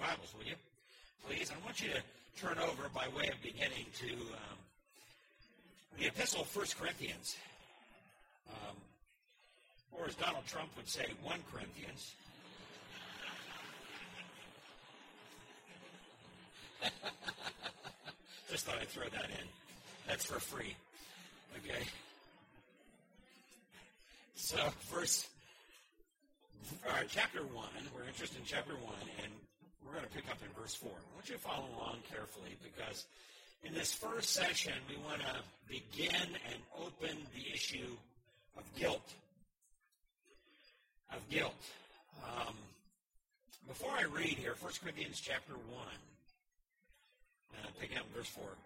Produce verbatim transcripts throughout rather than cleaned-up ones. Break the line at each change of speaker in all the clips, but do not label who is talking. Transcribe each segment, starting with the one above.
Bibles, will you? Please. I want you to turn over by way of beginning to um, the Epistle of First Corinthians. Um, or as Donald Trump would say, First Corinthians. Just thought I'd throw that in. That's for free. Okay? So, verse, uh, chapter one, we're interested in chapter one, and we're going to pick up in verse four. I want you to follow along carefully, because in this first session, we want to begin and open the issue of guilt. Of guilt. Um, before I read here, First Corinthians chapter one, uh, picking up in verse four.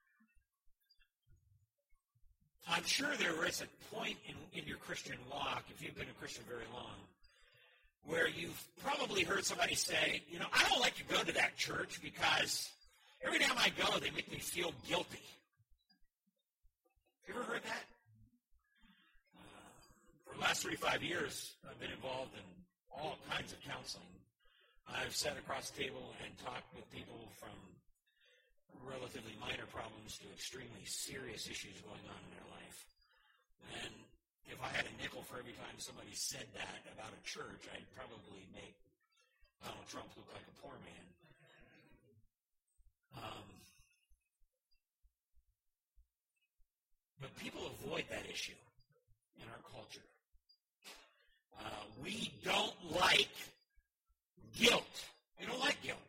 I'm sure there is a point in, in your Christian walk, if you've been a Christian very long, where you've probably heard somebody say, you know, I don't like to go to that church because every time I go, they make me feel guilty. You ever heard that? Uh, for the last thirty-five years, I've been involved in all kinds of counseling. I've sat across the table and talked with people from relatively minor problems to extremely serious issues going on in their life. And if I had a nickel for every time somebody said that about a church, I'd probably make Donald Trump look like a poor man. Um, but people avoid that issue in our culture. Uh, we don't like guilt. We don't like guilt.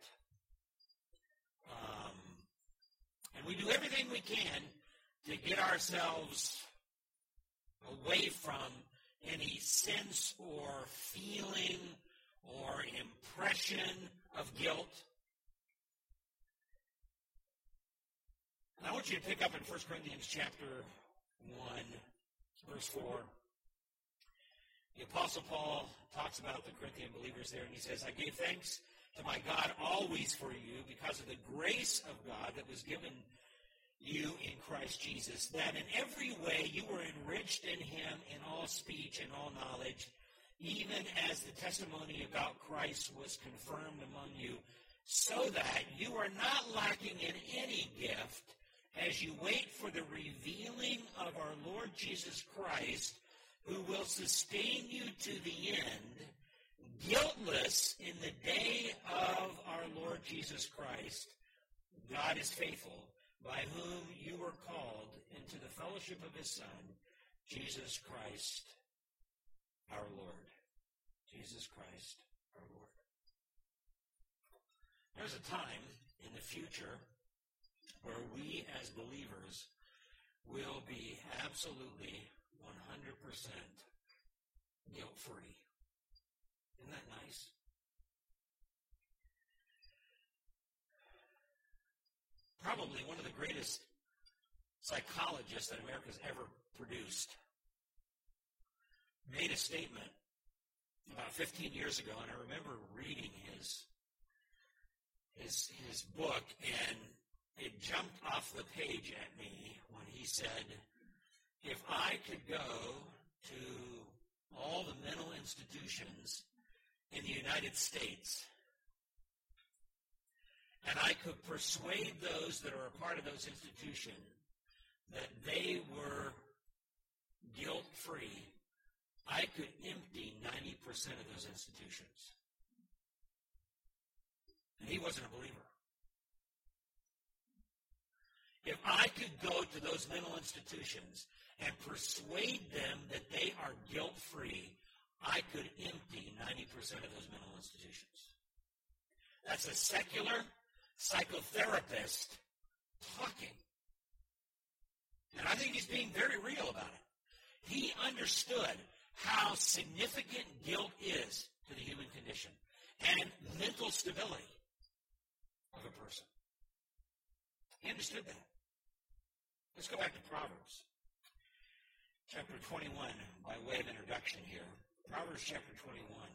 Um, and we do everything we can to get ourselves away from any sense or feeling or impression of guilt. And I want you to pick up in First Corinthians chapter one, verse four. The Apostle Paul talks about the Corinthian believers there, and he says, I gave thanks to my God always for you because of the grace of God that was given you in Christ Jesus, that in every way you were enriched in him in all speech and all knowledge, even as the testimony about Christ was confirmed among you, so that you are not lacking in any gift as you wait for the revealing of our Lord Jesus Christ, who will sustain you to the end, guiltless in the day of our Lord Jesus Christ. God is faithful, by whom you were called into the fellowship of his Son, Jesus Christ our Lord. Jesus Christ our Lord. There's a time in the future where we as believers will be absolutely one hundred percent guilt-free. Isn't that nice? Probably one of the greatest psychologists that America's ever produced made a statement about fifteen years ago, and I remember reading his his his book, and it jumped off the page at me when he said, if I could go to all the mental institutions in the United States, and I could persuade those that are a part of those institutions that they were guilt-free, I could empty ninety percent of those institutions. And he wasn't a believer. If I could go to those mental institutions and persuade them that they are guilt-free, I could empty ninety percent of those mental institutions. That's a secular psychotherapist talking. And I think he's being very real about it. He understood how significant guilt is to the human condition and mental stability of a person. He understood that. Let's go back to Proverbs. Chapter twenty-one, by way of introduction here. Proverbs chapter twenty-one.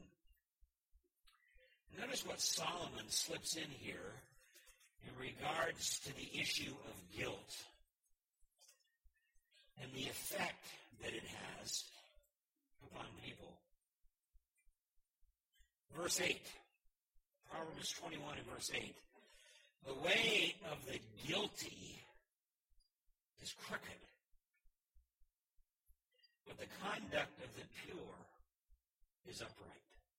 Notice what Solomon slips in here in regards to the issue of guilt and the effect that it has upon people. Verse eight, Proverbs twenty-one and verse eight. The way of the guilty is crooked, but the conduct of the pure is upright.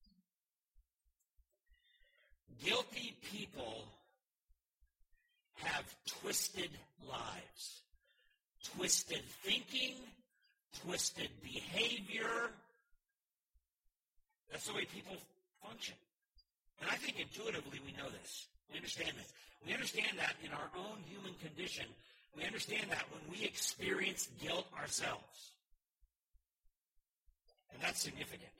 Guilty people have twisted lives, twisted thinking, twisted behavior. That's the way people function. And I think intuitively we know this. We understand this. We understand that in our own human condition. We understand that when we experience guilt ourselves. And that's significant.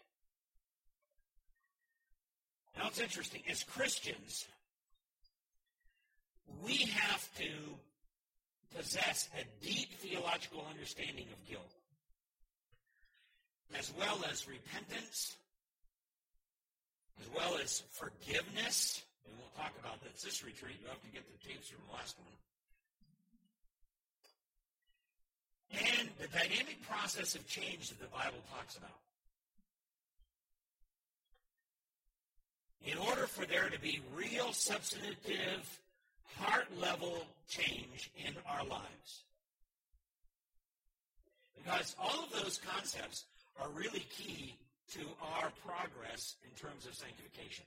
Now it's interesting. As Christians, we have to possess a deep theological understanding of guilt, as well as repentance, as well as forgiveness. And we'll talk about that this retreat. You'll have to get the tapes from the last one. And the dynamic process of change that the Bible talks about. In order for there to be real, substantive, heart-level change in our lives. Because all of those concepts are really key to our progress in terms of sanctification.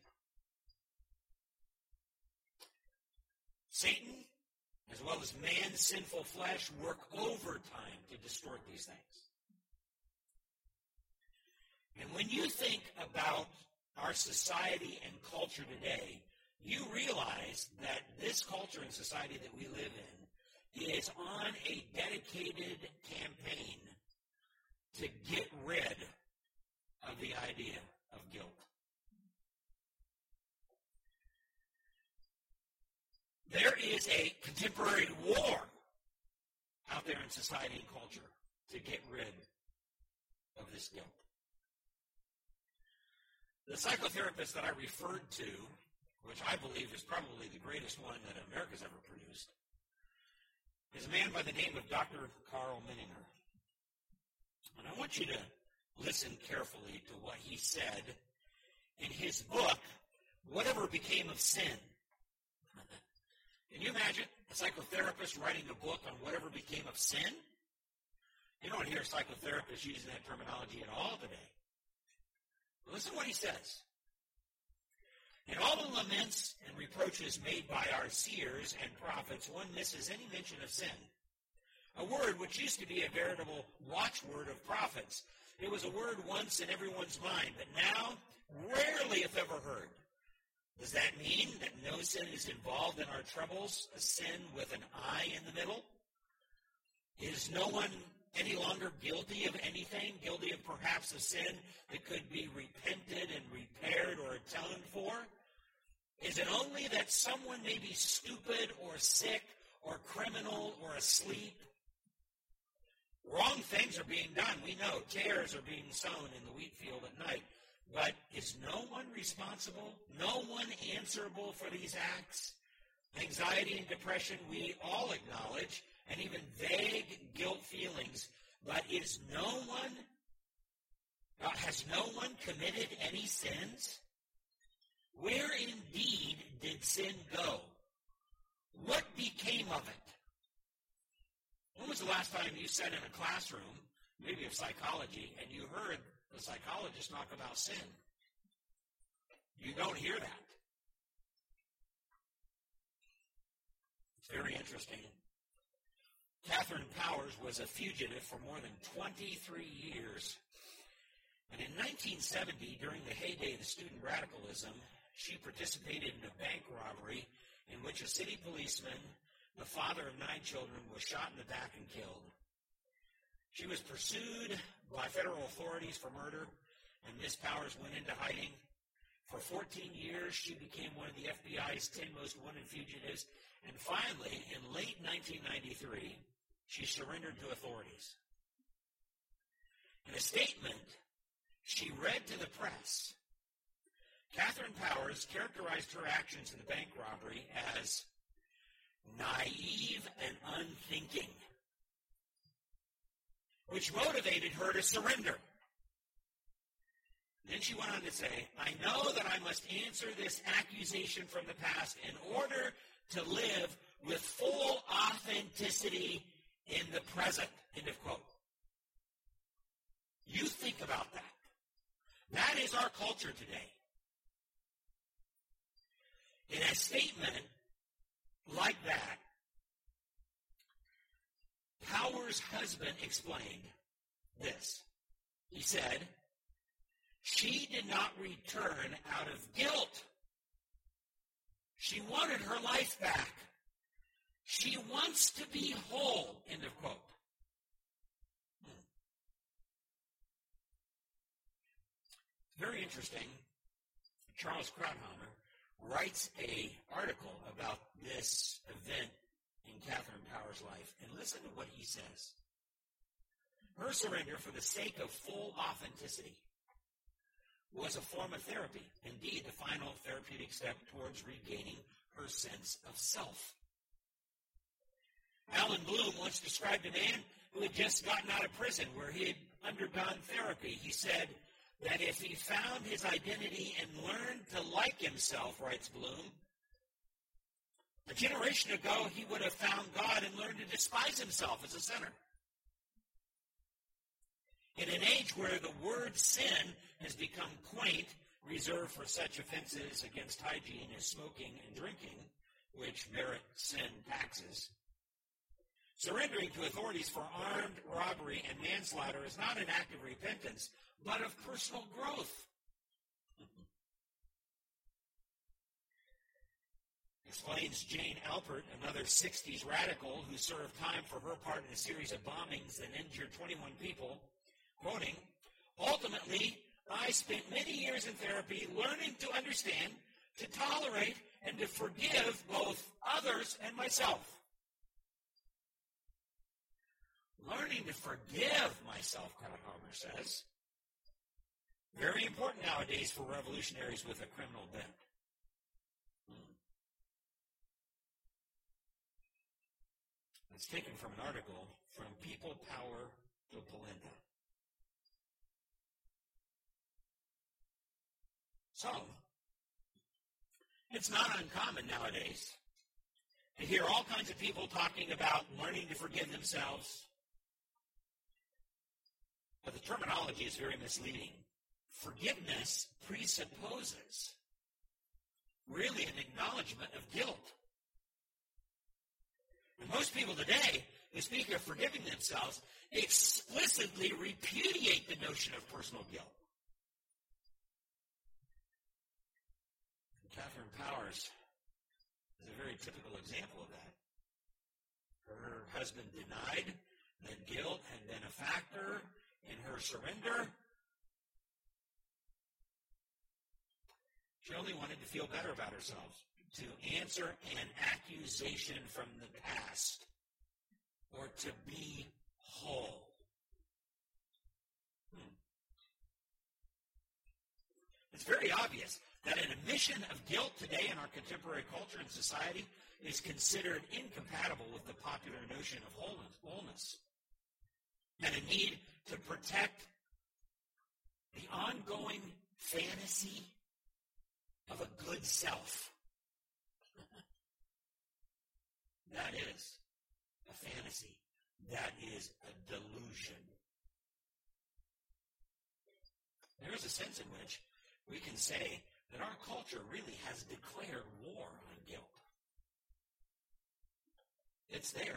Satan, as well as man's sinful flesh, work overtime to distort these things. And when you think about our society and culture today, you realize that this culture and society that we live in is on a dedicated campaign to get rid of the idea of guilt. There is a contemporary war out there in society and culture to get rid of this guilt. The psychotherapist that I referred to, which I believe is probably the greatest one that America's ever produced, is a man by the name of Doctor Carl Menninger. And I want you to listen carefully to what he said in his book, Whatever Became of Sin. Can you imagine a psychotherapist writing a book on whatever became of sin? You don't hear psychotherapists using that terminology at all today. But listen to what he says. In all the laments and reproaches made by our seers and prophets, one misses any mention of sin. A word which used to be a veritable watchword of prophets. It was a word once in everyone's mind, but now rarely if ever heard. Does that mean that no sin is involved in our troubles, a sin with an I in the middle? Is no one any longer guilty of anything, guilty of perhaps a sin that could be repented and repaired or atoned for? Is it only that someone may be stupid or sick or criminal or asleep? Wrong things are being done. We know tares are being sown in the wheat field at night. But is no one responsible? No one answerable for these acts? Anxiety and depression we all acknowledge, and even vague guilt feelings. But is no one, uh, has no one committed any sins? Where indeed did sin go? What became of it? When was the last time you sat in a classroom, maybe of psychology, and you heard the psychologist talk about sin? You don't hear that. It's very interesting. Catherine Powers was a fugitive for more than twenty-three years. And in nineteen seventy, during the heyday of student radicalism, she participated in a bank robbery in which a city policeman, the father of nine children, was shot in the back and killed. She was pursued by federal authorities for murder, and Miss Powers went into hiding. For fourteen years, she became one of the F B I's ten most wanted fugitives, and finally, in late nineteen ninety-three, she surrendered to authorities. In a statement she read to the press, Catherine Powers characterized her actions in the bank robbery as naive and unthinking, which motivated her to surrender. Then she went on to say, I know that I must answer this accusation from the past in order to live with full authenticity in the present. End of quote. You think about that. That is our culture today. In a statement like that, Power's husband explained this. He said, she did not return out of guilt. She wanted her life back. She wants to be whole. End of quote. Hmm. Very interesting. Charles Krauthammer writes an article about this event in Catherine Power's life, and listen to what he says. Her surrender for the sake of full authenticity was a form of therapy, indeed the final therapeutic step towards regaining her sense of self. Alan Bloom once described a man who had just gotten out of prison where he had undergone therapy. He said that if he found his identity and learned to like himself, writes Bloom, a generation ago he would have found God and learned to despise himself as a sinner. In an age where the word sin has become quaint, reserved for such offenses against hygiene as smoking and drinking, which merit sin taxes, surrendering to authorities for armed robbery and manslaughter is not an act of repentance, but of personal growth. Explains Jane Alpert, another sixties radical who served time for her part in a series of bombings that injured twenty-one people, quoting, ultimately, I spent many years in therapy learning to understand, to tolerate, and to forgive both others and myself. Learning to forgive myself, Krauthammer says. Very important nowadays for revolutionaries with a criminal bent. Hmm. It's taken from an article from People, Power to Polenta. So, it's not uncommon nowadays to hear all kinds of people talking about learning to forgive themselves. But the terminology is very misleading. Forgiveness presupposes really an acknowledgement of guilt. And most people today who speak of forgiving themselves explicitly repudiate the notion of personal guilt. And Catherine Powers is a very typical example of that. Her husband denied that guilt had been a factor in her surrender. She only wanted to feel better about herself, to answer an accusation from the past, or to be whole. Hmm. It's very obvious that an admission of guilt today in our contemporary culture and society is considered incompatible with the popular notion of wholeness, and a need to protect the ongoing fantasy of a good self. That is a fantasy. That is a delusion. There is a sense in which we can say that our culture really has declared war on guilt. It's there.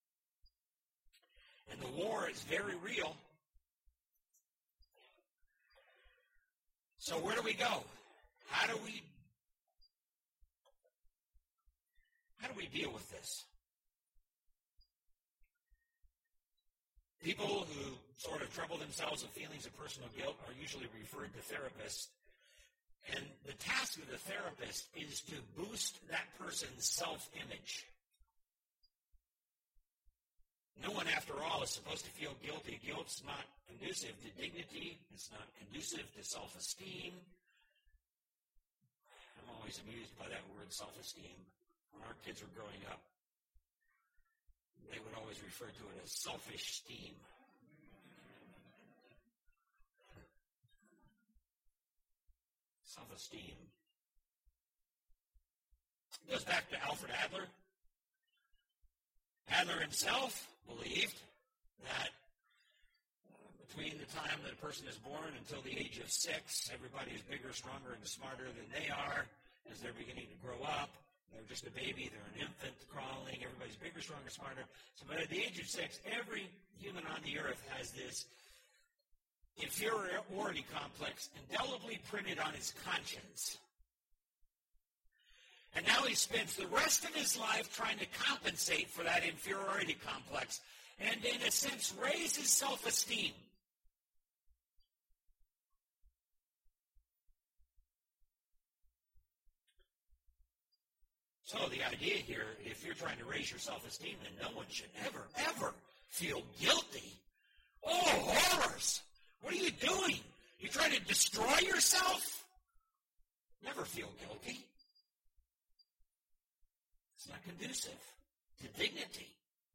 And the war is very real. So where do we go? How do we how do we deal with this? People who sort of trouble themselves with feelings of personal guilt are usually referred to therapists. And the task of the therapist is to boost that person's self-image. No one, after all, is supposed to feel guilty. Guilt's not conducive to dignity. It's not conducive to self-esteem. I'm always amused by that word, self-esteem. When our kids were growing up, they would always refer to it as selfish steam. self-esteem. It goes back to Alfred Adler. Adler himself believed that uh, between the time that a person is born until the age of six, everybody is bigger, stronger, and smarter than they are as they're beginning to grow up. They're just a baby. They're an infant crawling. Everybody's bigger, stronger, smarter. So, but at the age of six, every human on the earth has this inferiority complex indelibly printed on his conscience. And now he spends the rest of his life trying to compensate for that inferiority complex and, in a sense, raise his self-esteem. So the idea here, if you're trying to raise your self-esteem, then no one should ever, ever feel guilty. Oh, horrors! What are you doing? You trying to destroy yourself? Never feel guilty. It's not conducive to dignity.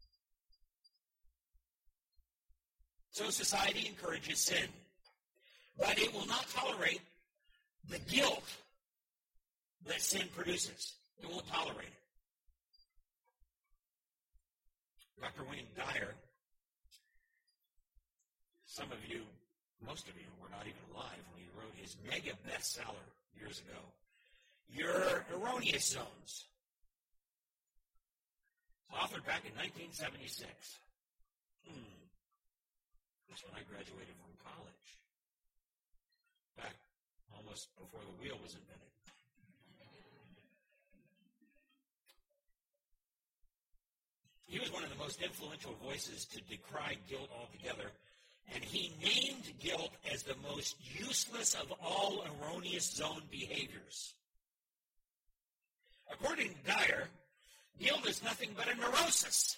So society encourages sin, but it will not tolerate the guilt that sin produces. It won't tolerate it. Doctor Wayne Dyer, some of you, most of you, were not even alive when he wrote his mega bestseller years ago, Your Erroneous Zones. Authored back in nineteen seventy-six. Hmm. That's when I graduated from college. Back almost before the wheel was invented. He was one of the most influential voices to decry guilt altogether, and he named guilt as the most useless of all erroneous zone behaviors. According to Dyer, guilt is nothing but a neurosis.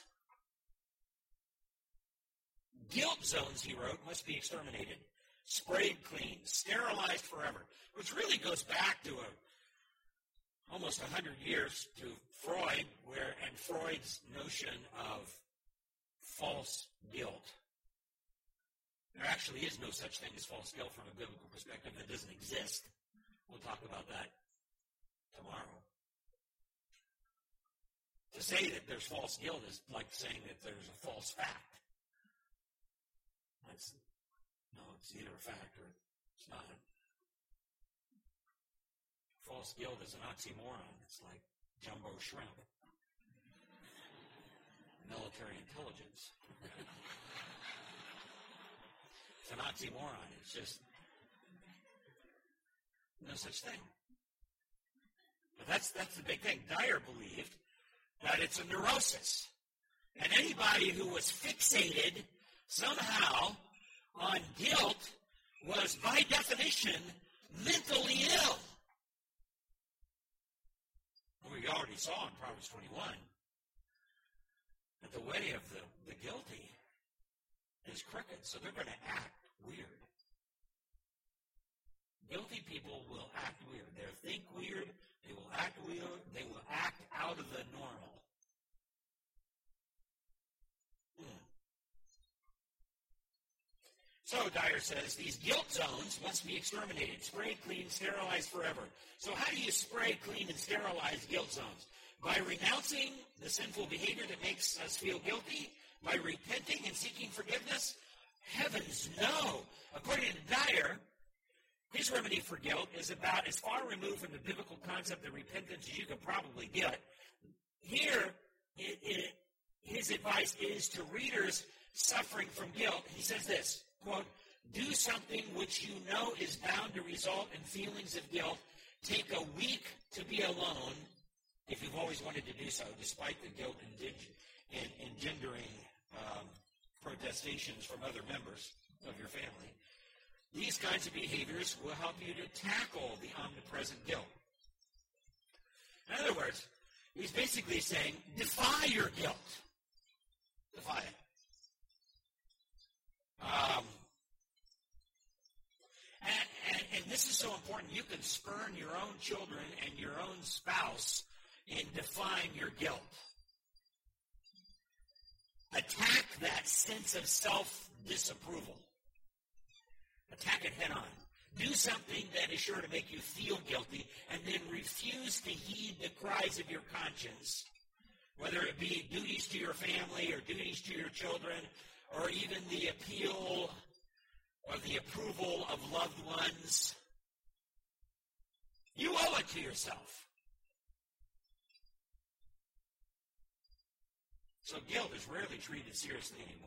Guilt zones, he wrote, must be exterminated, sprayed clean, sterilized forever, which really goes back to a almost one hundred years to Freud, where and Freud's notion of false guilt. There actually is no such thing as false guilt from a biblical perspective. It doesn't exist. We'll talk about that tomorrow. To say that there's false guilt is like saying that there's a false fact. That's, no, it's either a fact or it's not. False guilt is an oxymoron. It's like jumbo shrimp. Military intelligence. It's an oxymoron. It's just no such thing. But that's that's the big thing. Dyer believed that it's a neurosis. And anybody who was fixated somehow on guilt was, by definition, mentally ill. We already saw in Proverbs twenty-one that the way of the, the guilty is crooked, so they're going to act weird. Guilty people will act weird. They'll think weird, they will act weird, they will act out of the normal. Hmm. So Dyer says these guilt zones must be exterminated, sprayed, clean, sterilized forever. So how do you spray, clean, and sterilize guilt zones? By renouncing the sinful behavior that makes us feel guilty? By repenting and seeking forgiveness? Heavens, no. According to Dyer, his remedy for guilt is about as far removed from the biblical concept of repentance as you could probably get. Here, it, it, his advice is to readers suffering from guilt. He says this, quote, do something which you know is bound to result in feelings of guilt. Take a week to be alone if you've always wanted to do so, despite the guilt engendering um, protestations from other members of your family. These kinds of behaviors will help you to tackle the omnipresent guilt. In other words, he's basically saying, defy your guilt. Defy it. Um, and, and, and this is so important. You can spurn your own children and your own spouse in defying your guilt. Attack that sense of self-disapproval. Attack it head on. Do something that is sure to make you feel guilty, and then refuse to heed the cries of your conscience, whether it be duties to your family or duties to your children, or even the appeal or the approval of loved ones. You owe it to yourself. So guilt is rarely treated seriously anymore.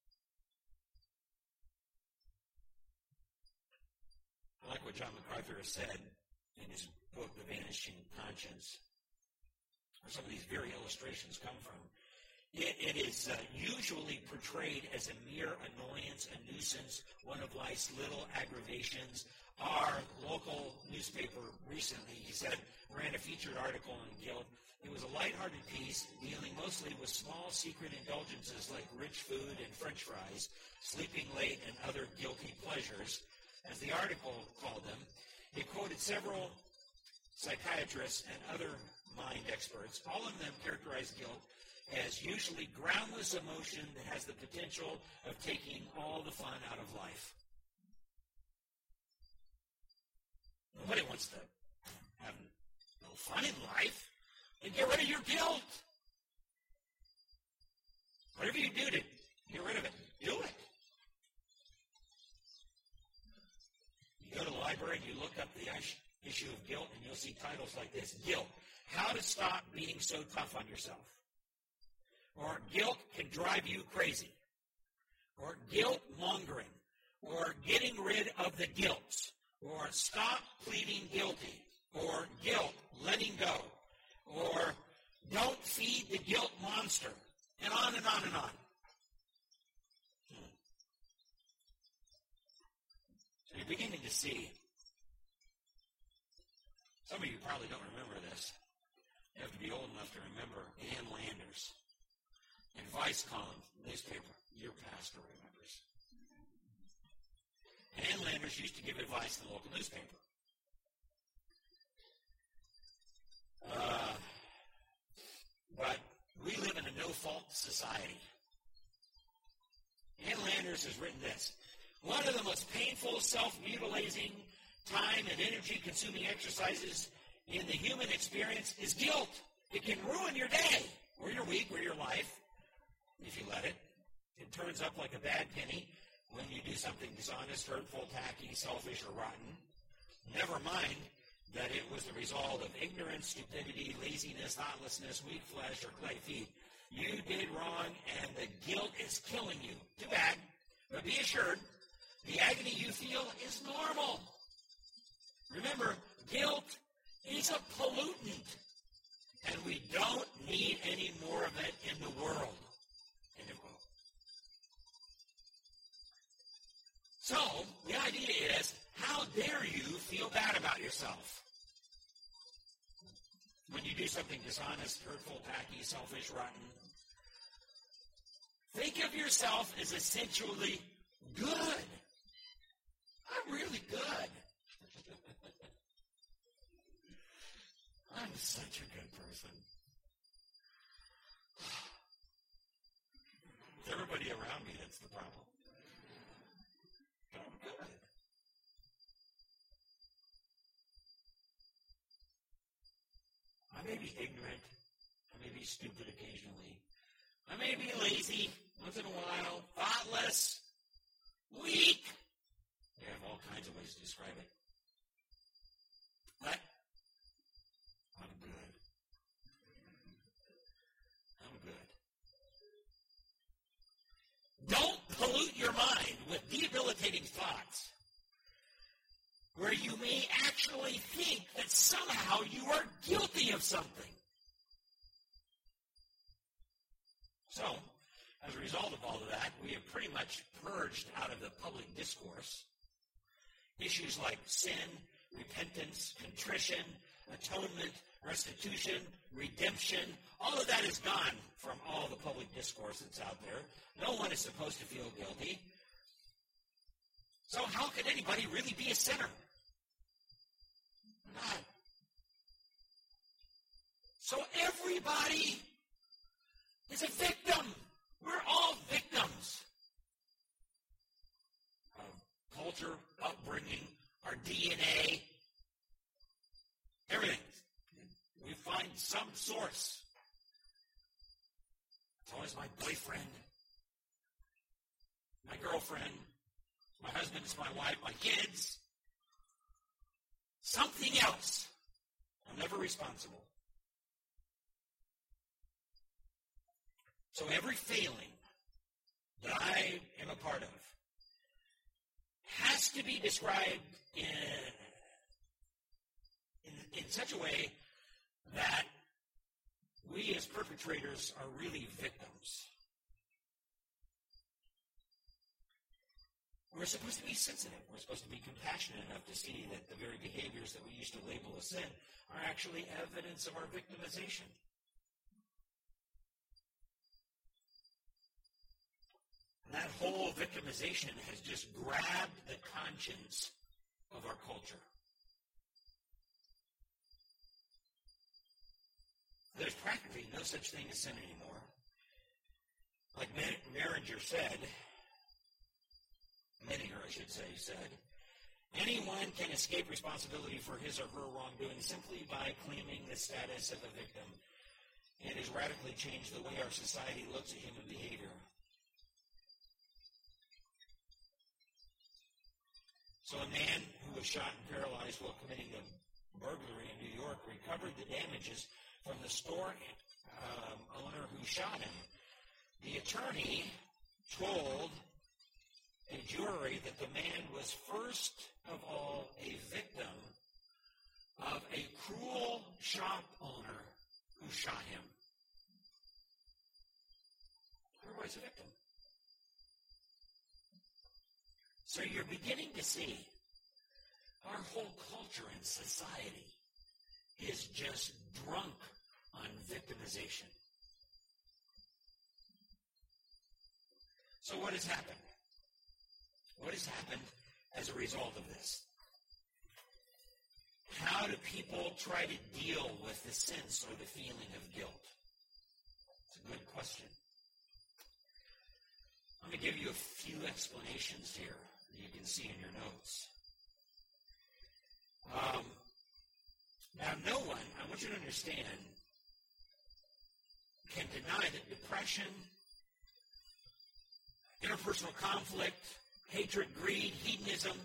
I like what John MacArthur has said in his book, The Vanishing Conscience, where some of these very illustrations come from. It, it is uh, usually portrayed as a mere annoyance, a nuisance, one of life's little aggravations. Our local newspaper recently, he said, ran a featured article on guilt. It was a lighthearted piece dealing mostly with small secret indulgences like rich food and French fries, sleeping late, and other guilty pleasures, as the article called them. It quoted several psychiatrists and other mind experts. All of them characterized guilt as usually groundless emotion that has the potential of taking all the fun out of life. Nobody wants to have no fun in life. And get rid of your guilt. Whatever you do to get rid of it, do it. You go to the library and you look up the issue of guilt, and you'll see titles like this: Guilt, How to Stop Being So Tough on Yourself. Or Guilt Can Drive You Crazy. Or Guilt Mongering. Or Getting Rid of the Guilt. Or Stop Pleading Guilty. Or Guilt Letting Go. Or Don't Feed the Guilt Monster. And on and on and on. So you're beginning to see. Some of you probably don't remember this. You have to be old enough to remember Ann Landers. Advice column, newspaper. Your pastor remembers. Ann Landers used to give advice in the local newspaper. Uh, but we live in a no-fault society. Ann Landers has written this: one of the most painful, self-mutilating, time and energy-consuming exercises in the human experience is guilt. It can ruin your day, or your week, or your life, if you let it. It turns up like a bad penny when you do something dishonest, hurtful, tacky, selfish, or rotten. Never mind that it was the result of ignorance, stupidity, laziness, thoughtlessness, weak flesh, or clay feet. You did wrong, and the guilt is killing you. Too bad. But be assured, the agony you feel is normal. Remember, guilt is a pollutant, and we don't need any more of it in the world. End of quote. So, the idea is, how dare you feel bad about yourself? When you do something dishonest, hurtful, tacky, selfish, rotten. Think of yourself as essentially good. I'm really good. I'm such a good person. It's everybody around me that's the problem. But I'm good. I may be ignorant. I may be stupid occasionally. I may be lazy once in a while, thoughtless, weak. You have all kinds of ways to describe it. But I'm good. I'm good. Don't pollute your mind with debilitating thoughts where you may actually think that somehow you are guilty of something. So, as a result of all of that, we have pretty much purged out of the public discourse issues like sin, repentance, contrition, atonement, restitution, redemption. All of that is gone from all the public discourse that's out there. No one is supposed to feel guilty. So how can anybody really be a sinner? Not. So everybody is a victim. We're all victims of culture, upbringing, our D N A, everything. We find some source. It's always my boyfriend, my girlfriend, my husband, it's my wife, my kids. Something else. I'm never responsible. So every failing that I am a part of has to be described in, in, in such a way that we as perpetrators are really victims. We're supposed to be sensitive. We're supposed to be compassionate enough to see that the very behaviors that we used to label as sin are actually evidence of our victimization. And that whole victimization has just grabbed the conscience of our culture. There's practically no such thing as sin anymore. Like Menninger said, Menninger, I should say, said, anyone can escape responsibility for his or her wrongdoing simply by claiming the status of a victim. It has radically changed the way our society looks at human behavior. So a man who was shot and paralyzed while committing a burglary in New York recovered the damages from the store um, owner who shot him. The attorney told a jury that the man was first of all a victim of a cruel shop owner who shot him. Everybody's a victim. So you're beginning to see our whole culture and society is just drunk on victimization. So what has happened? What has happened as a result of this? How do people try to deal with the sense or the feeling of guilt? It's a good question. I'm going to give you a few explanations here that you can see in your notes. Um, now, no one, I want you to understand, can deny that depression, interpersonal conflict, hatred, greed, hedonism,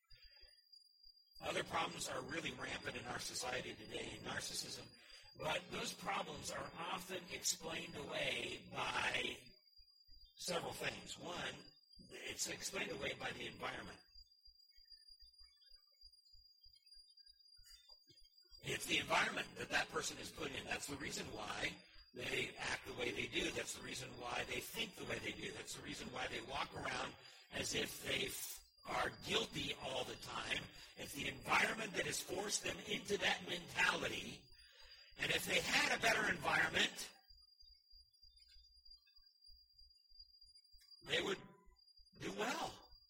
other problems are really rampant in our society today, narcissism. But those problems are often explained away by several things. One, it's explained away by the environment. It's the environment that that person is put in. That's the reason why they act the way they do. That's the reason why they think the way they do. That's the reason why they walk around as if they are guilty all the time. It's the environment that has forced them into that mentality. And if they had a better environment, they would do well.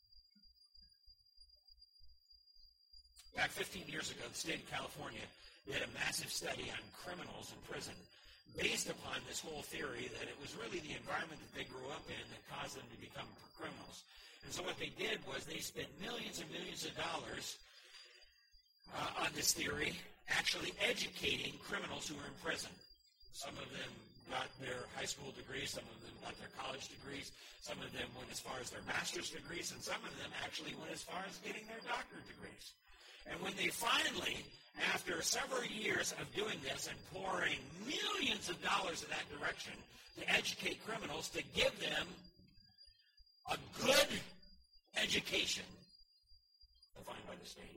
Back fifteen years ago, the state of California did a massive study on criminals in prison based upon this whole theory that it was really the environment that they grew up in that caused them to become criminals. And so what they did was they spent millions and millions of dollars uh, on this theory, actually educating criminals who were in prison. Some of them got their high school degrees, some of them got their college degrees, some of them went as far as their master's degrees, and some of them actually went as far as getting their doctorate degrees. And when they finally, after several years of doing this and pouring millions of dollars in that direction to educate criminals, to give them a good education defined by the state,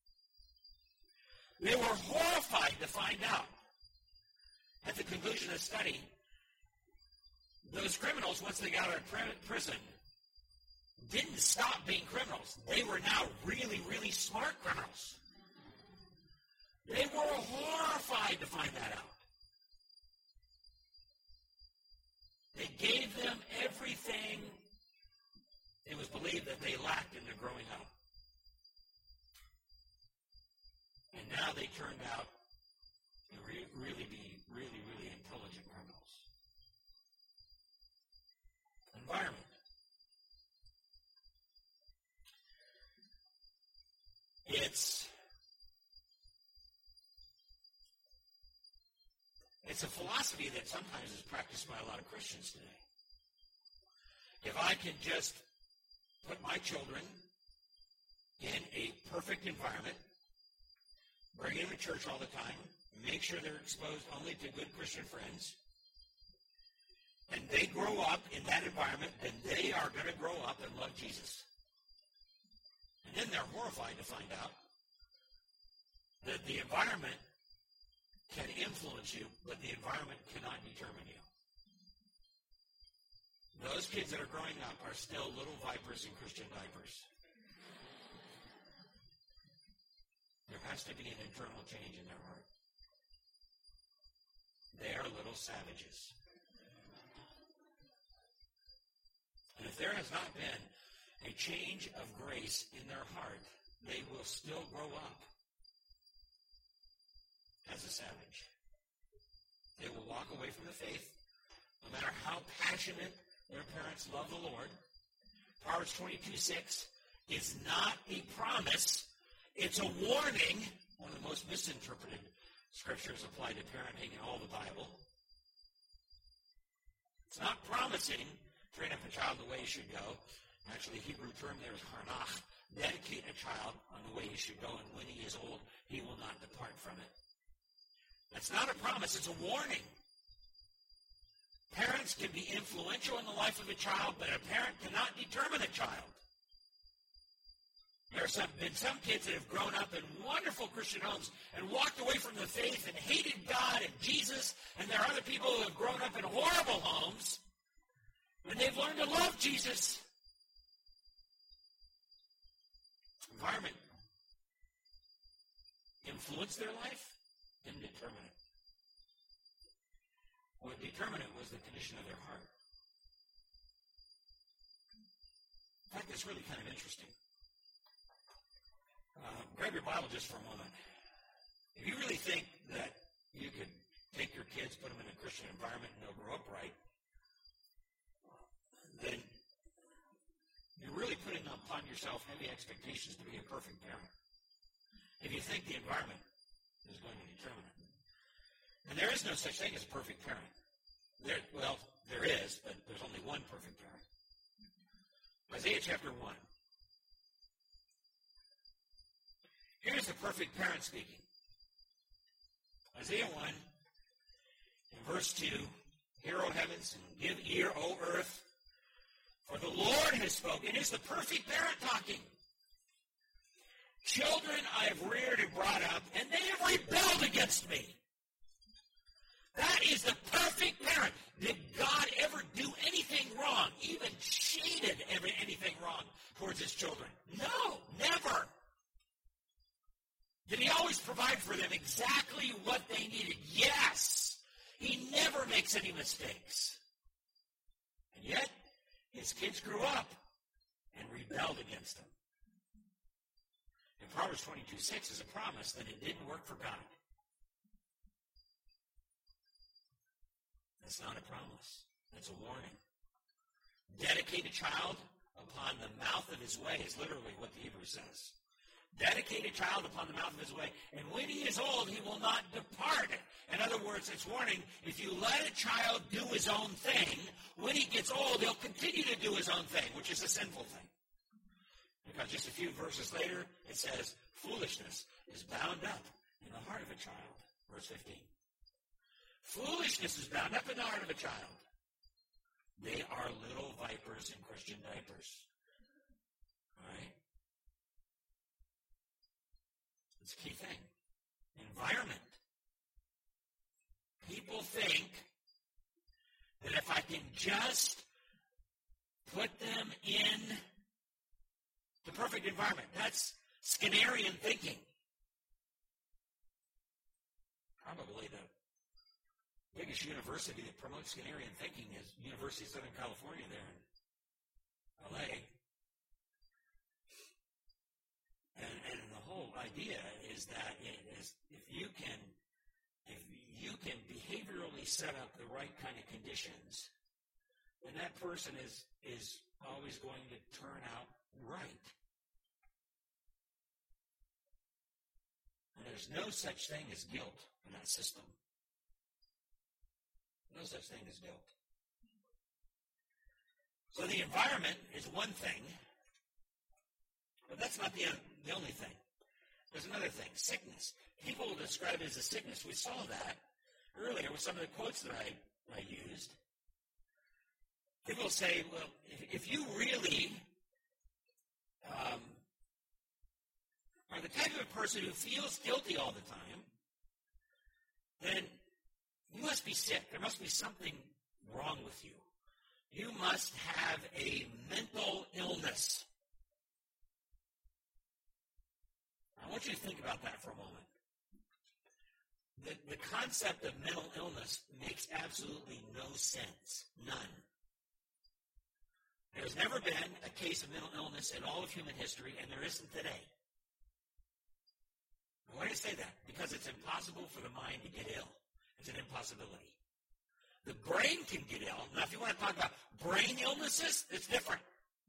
they were horrified to find out at the conclusion of the study, those criminals, once they got out of prison, didn't stop being criminals. They were now really, really smart criminals. They were horrified to find that out. They gave them everything it was believed that they lacked in their growing up. And now they turned out to re- really be really, really intelligent criminals. Environment. It's it's a philosophy that sometimes is practiced by a lot of Christians today. If I can just put my children in a perfect environment, bring them to church all the time, make sure they're exposed only to good Christian friends, and they grow up in that environment, then they are going to grow up and love Jesus. And then they're horrified to find out that the environment can influence you, but the environment cannot determine you. Those kids that are growing up are still little vipers in Christian diapers. There has to be an internal change in their heart. They are little savages. And if there has not been a change of grace in their heart, they will still grow up as a savage. They will walk away from the faith, no matter how passionate their parents love the Lord. Proverbs twenty-two six is not a promise, it's a warning. One of the most misinterpreted scriptures applied to parenting in all the Bible. It's not promising, train up a child the way he should go. Actually, the Hebrew term there is harnach. Dedicate a child on the way he should go, and when he is old, he will not depart from it. That's not a promise, it's a warning. Parents can be influential in the life of a child, but a parent cannot determine a child. There have some, been some kids that have grown up in wonderful Christian homes and walked away from the faith and hated God and Jesus, and there are other people who have grown up in horrible homes, and they've learned to love Jesus. Environment influenced their life, didn't determine it. What determined it was the condition of their heart. In fact, it's really kind of interesting. Uh, grab your Bible just for a moment. If you really think that you could take your kids, put them in a Christian environment, and they'll grow up right, then you're really putting upon yourself heavy expectations to be a perfect parent. If you think the environment is going to determine it. And there is no such thing as a perfect parent. There, well, there is, but there's only one perfect parent. Isaiah chapter one. Here's the perfect parent speaking. Isaiah one, in verse two, Hear, O heavens, and give ear, O earth, for the Lord has spoken. Here's the perfect parent talking. Children I have reared and brought up, and they have rebelled against me. That is the perfect parent. Did God ever do anything wrong, even shaded ever anything wrong towards his children? No, never. Did he always provide for them exactly what they needed? Yes. He never makes any mistakes. And yet, his kids grew up and rebelled against him. And Proverbs twenty-two six is a promise that it didn't work for God. That's not a promise. That's a warning. Dedicate a child upon the mouth of his way is literally what the Hebrew says. Dedicate a child upon the mouth of his way, and when he is old, he will not depart. In other words, it's warning, if you let a child do his own thing, when he gets old, he'll continue to do his own thing, which is a sinful thing. Because just a few verses later, it says, foolishness is bound up in the heart of a child. Verse fifteen. Foolishness is bound up in the heart of a child. They are little vipers in Christian diapers. All right? It's a key thing. Environment. People think that if I can just put them in the perfect environment, that's Skinnerian thinking. Probably the biggest university that promotes Skinnerian thinking is University of Southern California there in L A. And, and the whole idea is that it is, if you can, if you can behaviorally set up the right kind of conditions, then that person is is always going to turn out right. And there's no such thing as guilt in that system. No such thing as guilt. So the environment is one thing, but that's not the, the only thing. There's another thing, sickness. People will describe it as a sickness. We saw that earlier with some of the quotes that I, I used. People will say, well, if, if you really um, are the type of person who feels guilty all the time, then you must be sick. There must be something wrong with you. You must have a mental illness. I want you to think about that for a moment. The, the concept of mental illness makes absolutely no sense. None. There's never been a case of mental illness in all of human history, and there isn't today. Why do I say that? Because it's impossible for the mind to get ill. It's an impossibility. The brain can get ill. Now, if you want to talk about brain illnesses, it's different.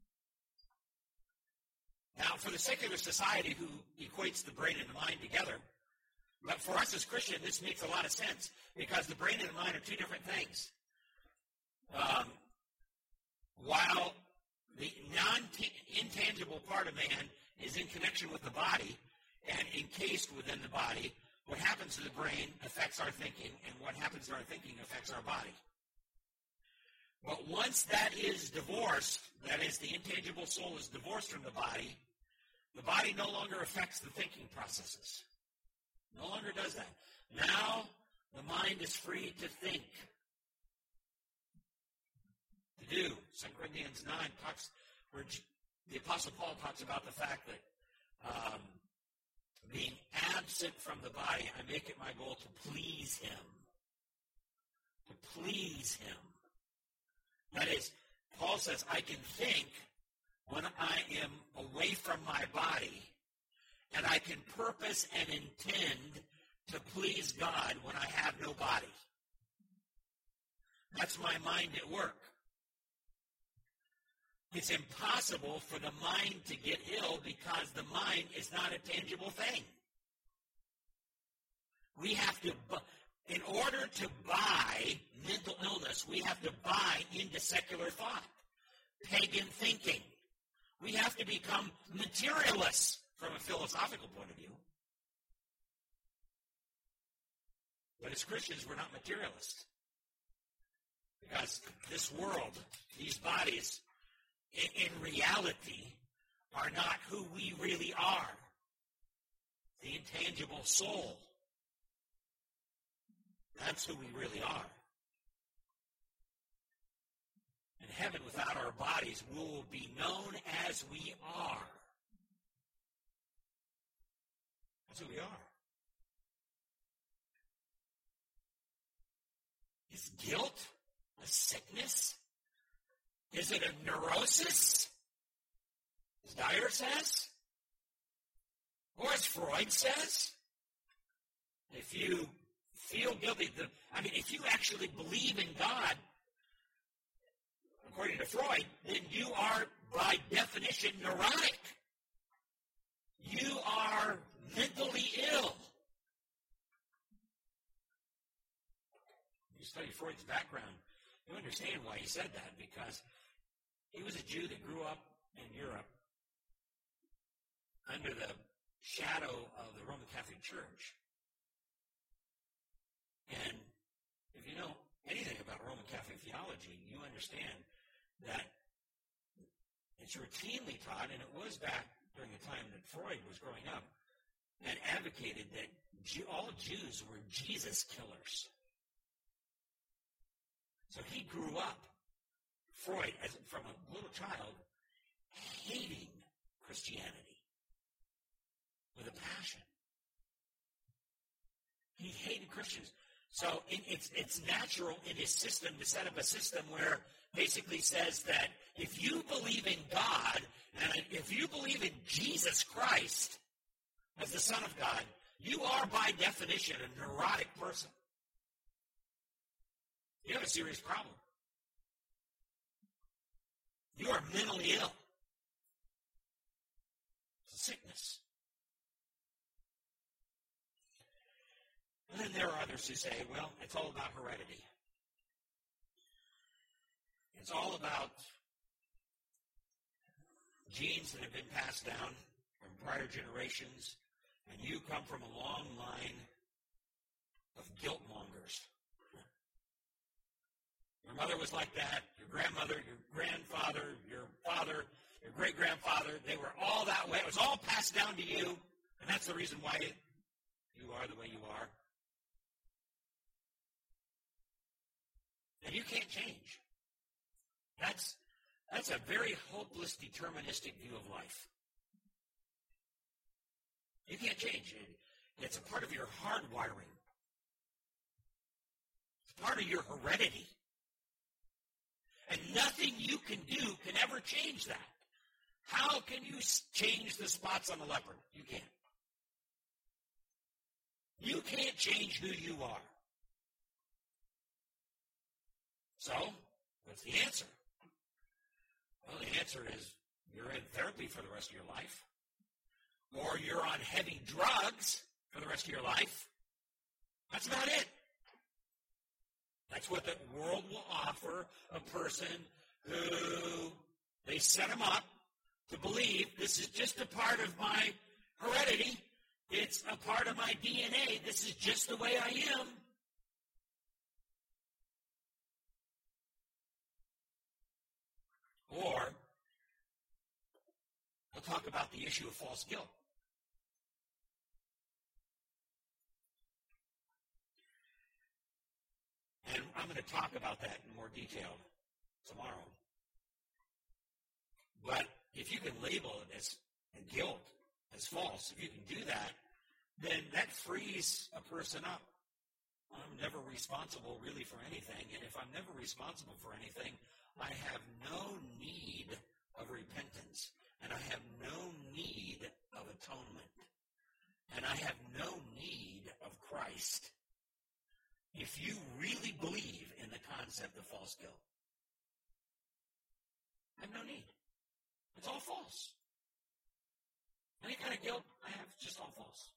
Now, for the secular society who equates the brain and the mind together, but for us as Christians, this makes a lot of sense because the brain and the mind are two different things. Um, while the non-intangible part of man is in connection with the body and encased within the body, what happens to the brain affects our thinking, and what happens to our thinking affects our body. But once that is divorced, that is, the intangible soul is divorced from the body, the body no longer affects the thinking processes. No longer does that. Now, the mind is free to think. To do. Second Corinthians nine talks, where the Apostle Paul talks about the fact that um, being absent from the body, I make it my goal to please him. To please him. That is, Paul says, I can think when I am away from my body, and I can purpose and intend to please God when I have no body. That's my mind at work. It's impossible for the mind to get ill because the mind is not a tangible thing. We have to, in order to buy mental illness, we have to buy into secular thought, pagan thinking. We have to become materialists from a philosophical point of view. But as Christians, we're not materialists. Because this world, these bodies, in, in reality, are not who we really are. The intangible soul. That's who we really are. In heaven, without our bodies, we will be known as we are. That's who we are. Is guilt a sickness? Is it a neurosis, as Dyer says? Or as Freud says? If you feel guilty, the, I mean, if you actually believe in God, according to Freud, then you are, by definition, neurotic. You are mentally ill. You study Freud's background, you understand why he said that, because he was a Jew that grew up in Europe under the shadow of the Roman Catholic Church. And if you know anything about Roman Catholic theology, you understand that it's routinely taught, and it was back during the time that Freud was growing up, and advocated that Jew, all Jews were Jesus killers. So he grew up, Freud, as from a little child, hating Christianity with a passion. He hated Christians. So it, it's, it's natural in his system to set up a system where basically says that if you believe in God, and if you believe in Jesus Christ as the Son of God, you are by definition a neurotic person. You have a serious problem. You are mentally ill. It's a sickness. And then there are others who say, well, it's all about heredity. It's all about genes that have been passed down from prior generations, and you come from a long line of guilt mongers. Your mother was like that, your grandmother, your grandfather, your father, your great-grandfather, they were all that way. It was all passed down to you, and that's the reason why you are the way you are. And you can't change. That's, that's a very hopeless, deterministic view of life. You can't change it. It's a part of your hardwiring. It's part of your heredity. And nothing you can do can ever change that. How can you change the spots on the leopard? You can't. You can't change who you are. So, what's the answer? Well, the answer is you're in therapy for the rest of your life. Or you're on heavy drugs for the rest of your life. That's about it. That's what the world will offer a person who they set them up to believe this is just a part of my heredity. It's a part of my D N A. This is just the way I am. Or we'll talk about the issue of false guilt. And I'm going to talk about that in more detail tomorrow. But if you can label it as guilt, as false, if you can do that, then that frees a person up. I'm never responsible really for anything, and if I'm never responsible for anything, I have no need of repentance, and I have no need of atonement, and I have no need of Christ. If you really believe in the concept of false guilt, I have no need. It's all false. Any kind of guilt I have, it's just all false.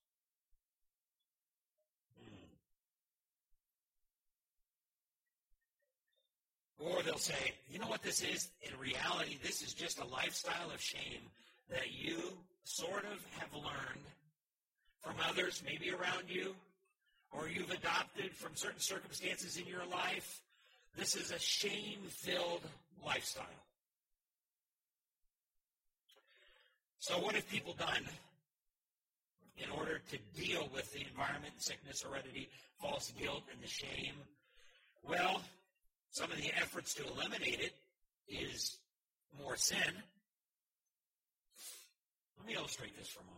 Hmm. Or they'll say, you know what this is? In reality, this is just a lifestyle of shame that you sort of have learned from others, maybe around you, or you've adopted from certain circumstances in your life. This is a shame-filled lifestyle. So what have people done in order to deal with the environment, sickness, heredity, false guilt, and the shame? Well, some of the efforts to eliminate it is more sin. Let me illustrate this for a moment.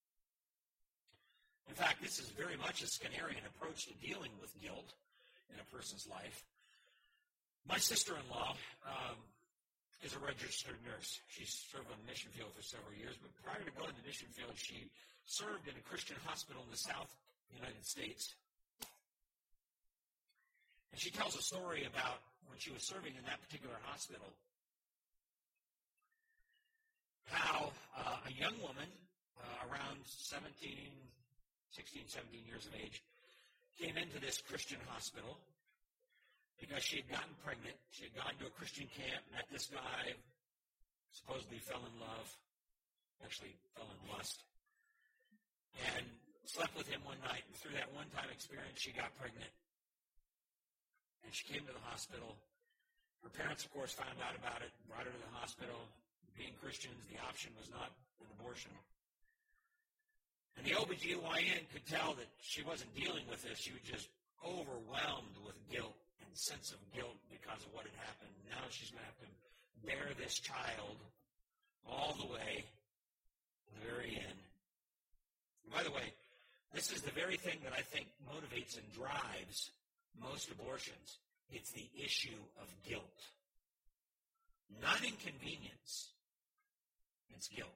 In fact, this is very much a Skinnerian approach to dealing with guilt in a person's life. My sister-in-law um, is a registered nurse. She served on the mission field for several years, but prior to going to the mission field, she served in a Christian hospital in the South United States. And she tells a story about when she was serving in that particular hospital, how uh, a young woman uh, around seventeen, sixteen, seventeen years of age came into this Christian hospital because she had gotten pregnant. She had gone to a Christian camp, met this guy, supposedly fell in love, actually fell in lust, and slept with him one night. And through that one-time experience, she got pregnant. And she came to the hospital. Her parents, of course, found out about it, brought her to the hospital. Being Christians, the option was not an abortion. And the O B G Y N could tell that she wasn't dealing with this. She was just overwhelmed with guilt and sense of guilt because of what had happened. Now she's going to have to bear this child all the way to the very end. And by the way, this is the very thing that I think motivates and drives most abortions. It's the issue of guilt. Not inconvenience. It's guilt.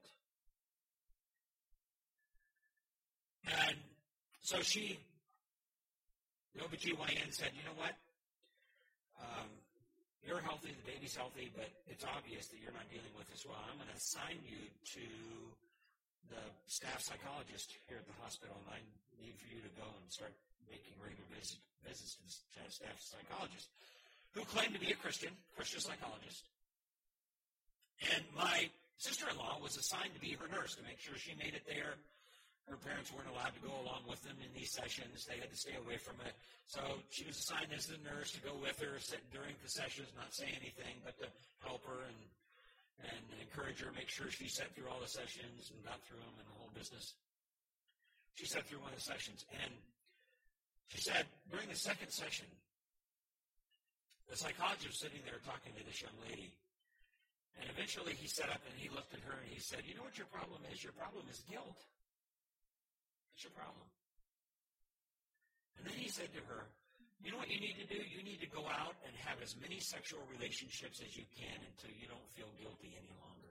And so she, the O B G Y N said, you know what? Um, you're healthy, the baby's healthy, but it's obvious that you're not dealing with this well. I'm going to assign you to the staff psychologist here at the hospital, and I need for you to go and start making regular visit, visits to the staff psychologist, who claimed to be a Christian, Christian psychologist. And my sister-in-law was assigned to be her nurse to make sure she made it there. Her parents weren't allowed to go along with them in these sessions. They had to stay away from it. So she was assigned as the nurse to go with her, sit during the sessions, not say anything, but to help her and, and encourage her, make sure she sat through all the sessions and got through them and the whole business. She sat through one of the sessions, and she said during the second session, the psychologist was sitting there talking to this young lady. And eventually he sat up and he looked at her and he said, you know what your problem is? Your problem is guilt. That's your problem. And then he said to her, you know what you need to do? You need to go out and have as many sexual relationships as you can until you don't feel guilty any longer.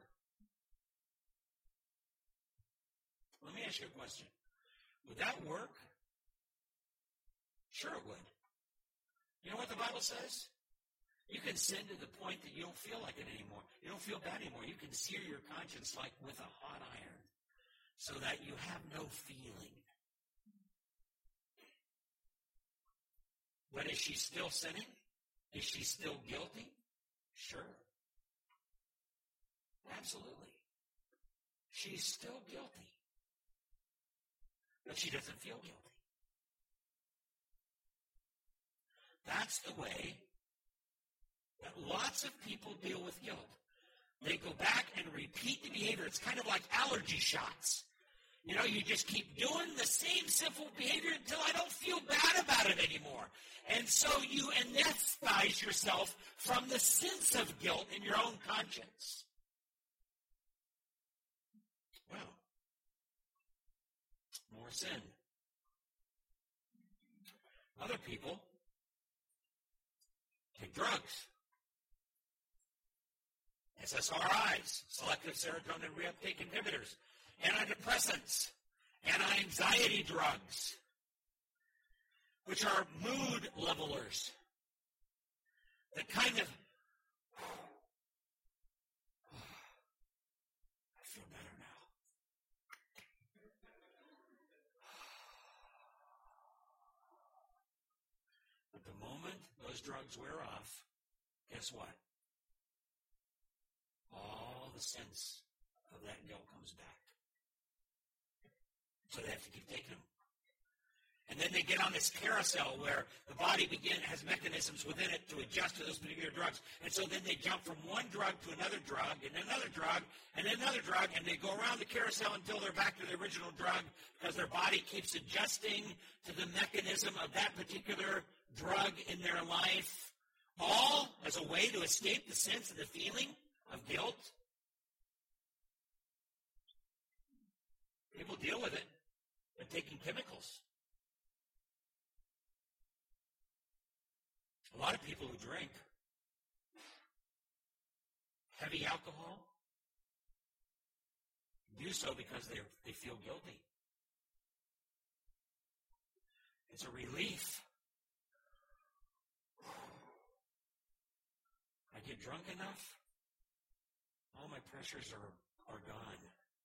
Let me ask you a question. Would that work? Sure it would. You know what the Bible says? You can sin to the point that you don't feel like it anymore. You don't feel bad anymore. You can sear your conscience like with a hot iron so that you have no feeling. But is she still sinning? Is she still guilty? Sure. Absolutely. She's still guilty. But she doesn't feel guilty. That's the way that lots of people deal with guilt. They go back and repeat the behavior. It's kind of like allergy shots. You know, you just keep doing the same simple behavior until I don't feel bad about it anymore. And so you anesthetize yourself from the sense of guilt in your own conscience. Well, more sin. Other people take drugs. S S R Is, selective serotonin reuptake inhibitors, antidepressants, anti-anxiety drugs, which are mood levelers. The kind of, I feel better now. But the moment those drugs wear off, guess what? All the sense of that guilt comes back. So they have to keep taking them. And then they get on this carousel where the body begin has mechanisms within it to adjust to those particular drugs. And so then they jump from one drug to another drug and another drug and another drug, and they go around the carousel until they're back to the original drug because their body keeps adjusting to the mechanism of that particular drug in their life, all as a way to escape the sense of the feeling of guilt. People deal with it by taking chemicals. A lot of people who drink heavy alcohol do so because they they feel guilty. It's a relief. I get drunk enough, all my pressures are, are gone.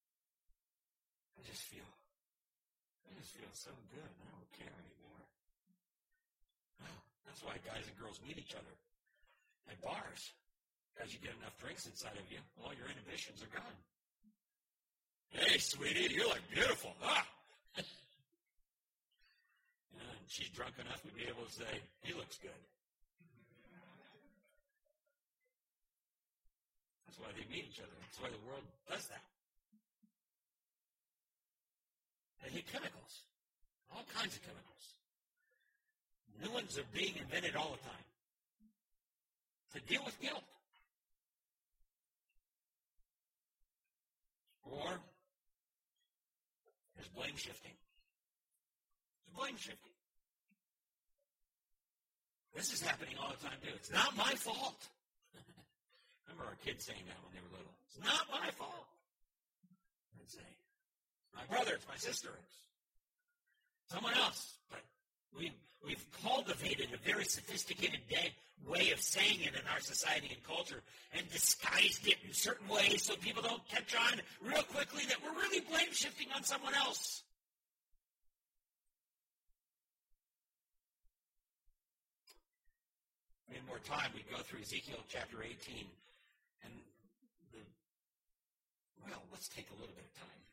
I just feel, I just feel so good. I don't care anymore. Well, that's why guys and girls meet each other at bars. Because you get enough drinks inside of you, all your inhibitions are gone. Hey, sweetie, you look beautiful. Ah! And she's drunk enough to be able to say, he looks good. That's why they meet each other. That's why the world does that. They hate chemicals. All kinds of chemicals. New ones are being invented all the time to deal with guilt. Or there's blame shifting. There's blame shifting. This is happening all the time too. It's not my fault. Remember our kids saying that when they were little. It's not my fault. I'd say, my brother, it's my sister, it's someone else. But we've, we've cultivated a very sophisticated day, way of saying it in our society and culture and disguised it in certain ways so people don't catch on real quickly that we're really blame shifting on someone else. In more time, we'd go through Ezekiel chapter eighteen. And, the, well, let's take a little bit of time.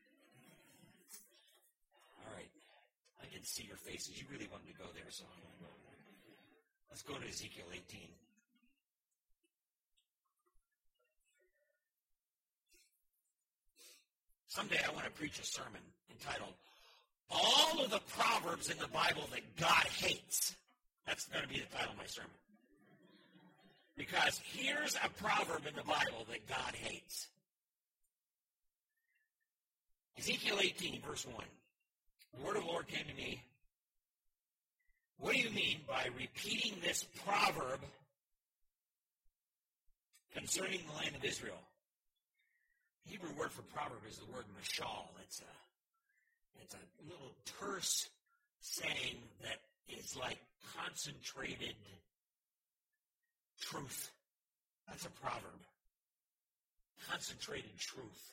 All right. I can see your faces. You really wanted to go there, so I'm going to go there. Let's go to Ezekiel eighteen. Someday I want to preach a sermon entitled, All of the Proverbs in the Bible That God Hates. That's going to be the title of my sermon. Because here's a proverb in the Bible that God hates. Ezekiel eighteen, verse one. The word of the Lord came to me. What do you mean by repeating this proverb concerning the land of Israel? The Hebrew word for proverb is the word mashal. It's a, it's a little terse saying that is like concentrated truth. That's a proverb. Concentrated truth.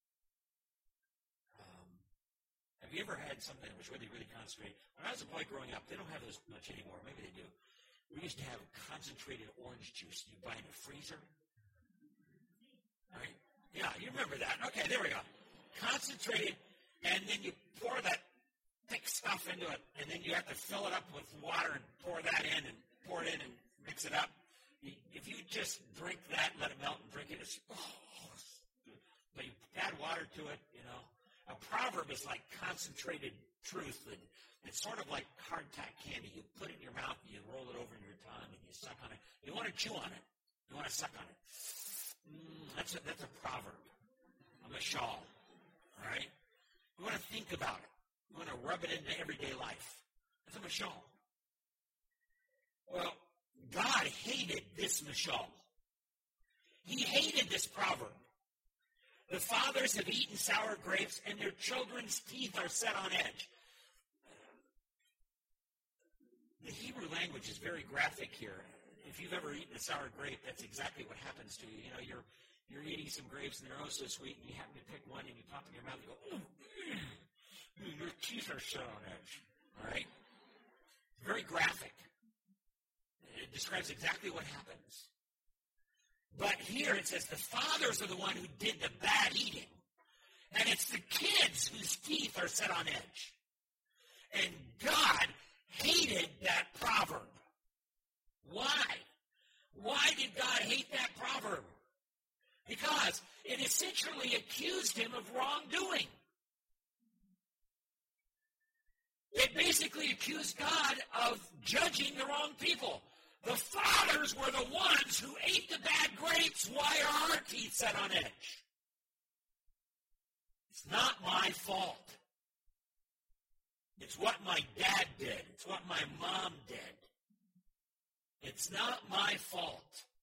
Um, have you ever had something that was really, really concentrated? When I was a boy growing up, they don't have those much anymore. Maybe they do. We used to have concentrated orange juice you buy in a freezer. All right? Yeah, you remember that. Okay, there we go. Concentrated, and then you pour that thick stuff into it, and then you have to fill it up with water and pour that in and pour it in and mix it up. If you just drink that, let it melt and drink it, it's, oh, but you add water to it, you know. A proverb is like concentrated truth. And it's sort of like hardtack candy. You put it in your mouth, and you roll it over in your tongue, and you suck on it. You want to chew on it. You want to suck on it. Mm, that's, a, that's a proverb. A mashal. All right? You want to think about it. You want to rub it into everyday life. That's a mashal. Well, God hated this mashal. He hated this proverb. The fathers have eaten sour grapes, and their children's teeth are set on edge. The Hebrew language is very graphic here. If you've ever eaten a sour grape, that's exactly what happens to you. You know, you're you're eating some grapes, and they're oh so sweet, and you happen to pick one, and you pop in your mouth, and you go, ooh, your teeth are set on edge. All right? Very graphic. It describes exactly what happens. But here it says the fathers are the one who did the bad eating. And it's the kids whose teeth are set on edge. And God hated that proverb. Why? Why did God hate that proverb? Because it essentially accused him of wrongdoing. It basically accused God of judging the wrong people. The fathers were the ones who ate the bad grapes. Why are our teeth set on edge? It's not my fault. It's what my dad did. It's what my mom did. It's not my fault.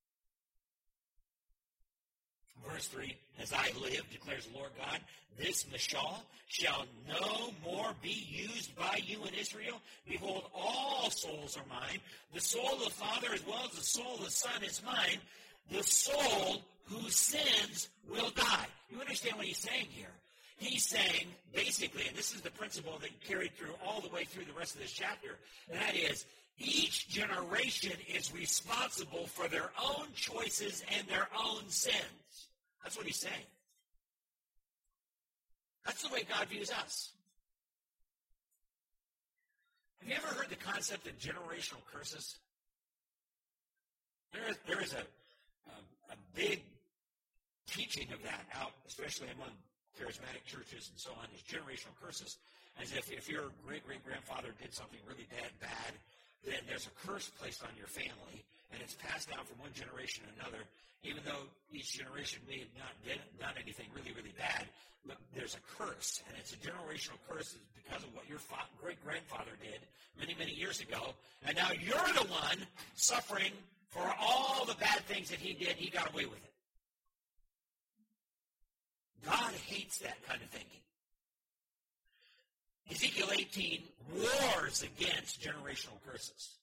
Verse three, as I live, declares the Lord God, this mashal shall no more be used by you in Israel. Behold, all souls are mine. The soul of the Father as well as the soul of the Son is mine. The soul who sins will die. You understand what he's saying here? He's saying, basically, and this is the principle that carried through all the way through the rest of this chapter, and that is, each generation is responsible for their own choices and their own sins. That's what he's saying. That's the way God views us. Have you ever heard the concept of generational curses? There is, there is a, a, a big teaching of that out, especially among charismatic churches and so on, is generational curses. As if, if your great-great-grandfather did something really bad, bad, then there's a curse placed on your family, and it's passed down from one generation to another, even though each generation may have not done anything really, really bad, but there's a curse, and it's a generational curse because of what your fa- great-grandfather did many, many years ago, and now you're the one suffering for all the bad things that he did. He got away with it. God hates that kind of thinking. Ezekiel eighteen wars against generational curses.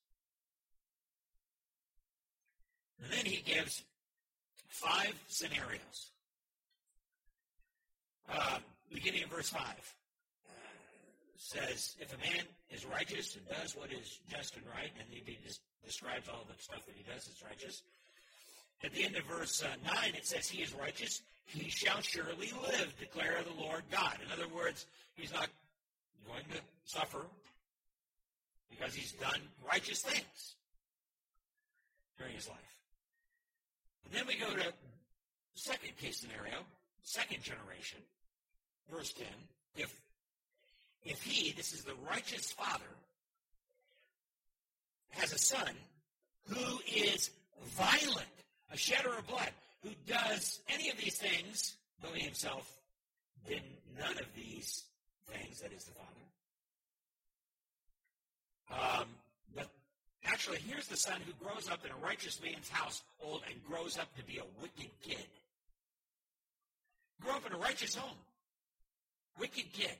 And then he gives five scenarios. Uh, beginning in verse five. says, if a man is righteous and does what is just and right, and he describes all the stuff that he does as righteous. At the end of verse uh, nine, it says, he is righteous, he shall surely live, declare the Lord God. In other words, he's not going to suffer because he's done righteous things during his life. And then we go to the second case scenario, second generation, verse ten. If, if he, this is the righteous father, has a son who is violent, a shedder of blood, who does any of these things, though he himself did none of these things, that is the father. Um, but actually, here's the son who grows up in a righteous man's household and grows up to be a wicked kid. Grew up in a righteous home. Wicked kid.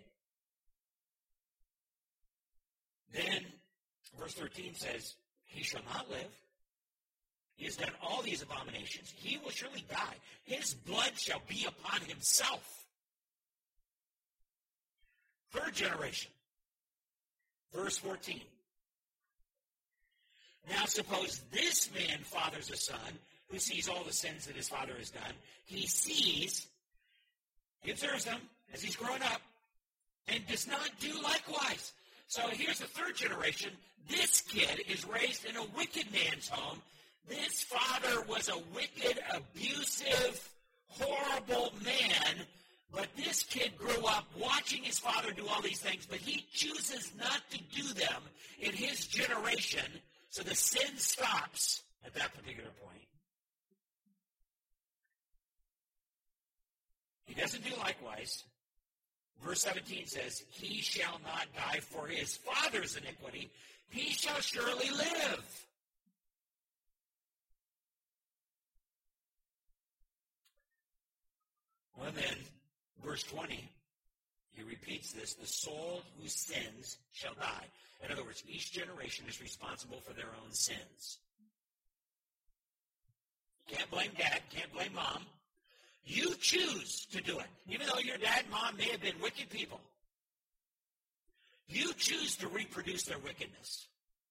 Then, verse thirteen says, he shall not live. He has done all these abominations. He will surely die. His blood shall be upon himself. Third generation. Verse fourteen. Now suppose this man fathers a son who sees all the sins that his father has done. He sees, he observes them as he's grown up, and does not do likewise. So here's the third generation. This kid is raised in a wicked man's home. This father was a wicked, abusive, horrible man, but this kid grew up watching his father do all these things, but he chooses not to do them in his generation, so the sin stops at that particular point. He doesn't do likewise. Verse seventeen says, he shall not die for his father's iniquity. He shall surely live. Well then, verse twenty, he repeats this, the soul who sins shall die. In other words, each generation is responsible for their own sins. Can't blame dad, can't blame mom. You choose to do it. Even though your dad and mom may have been wicked people, you choose to reproduce their wickedness.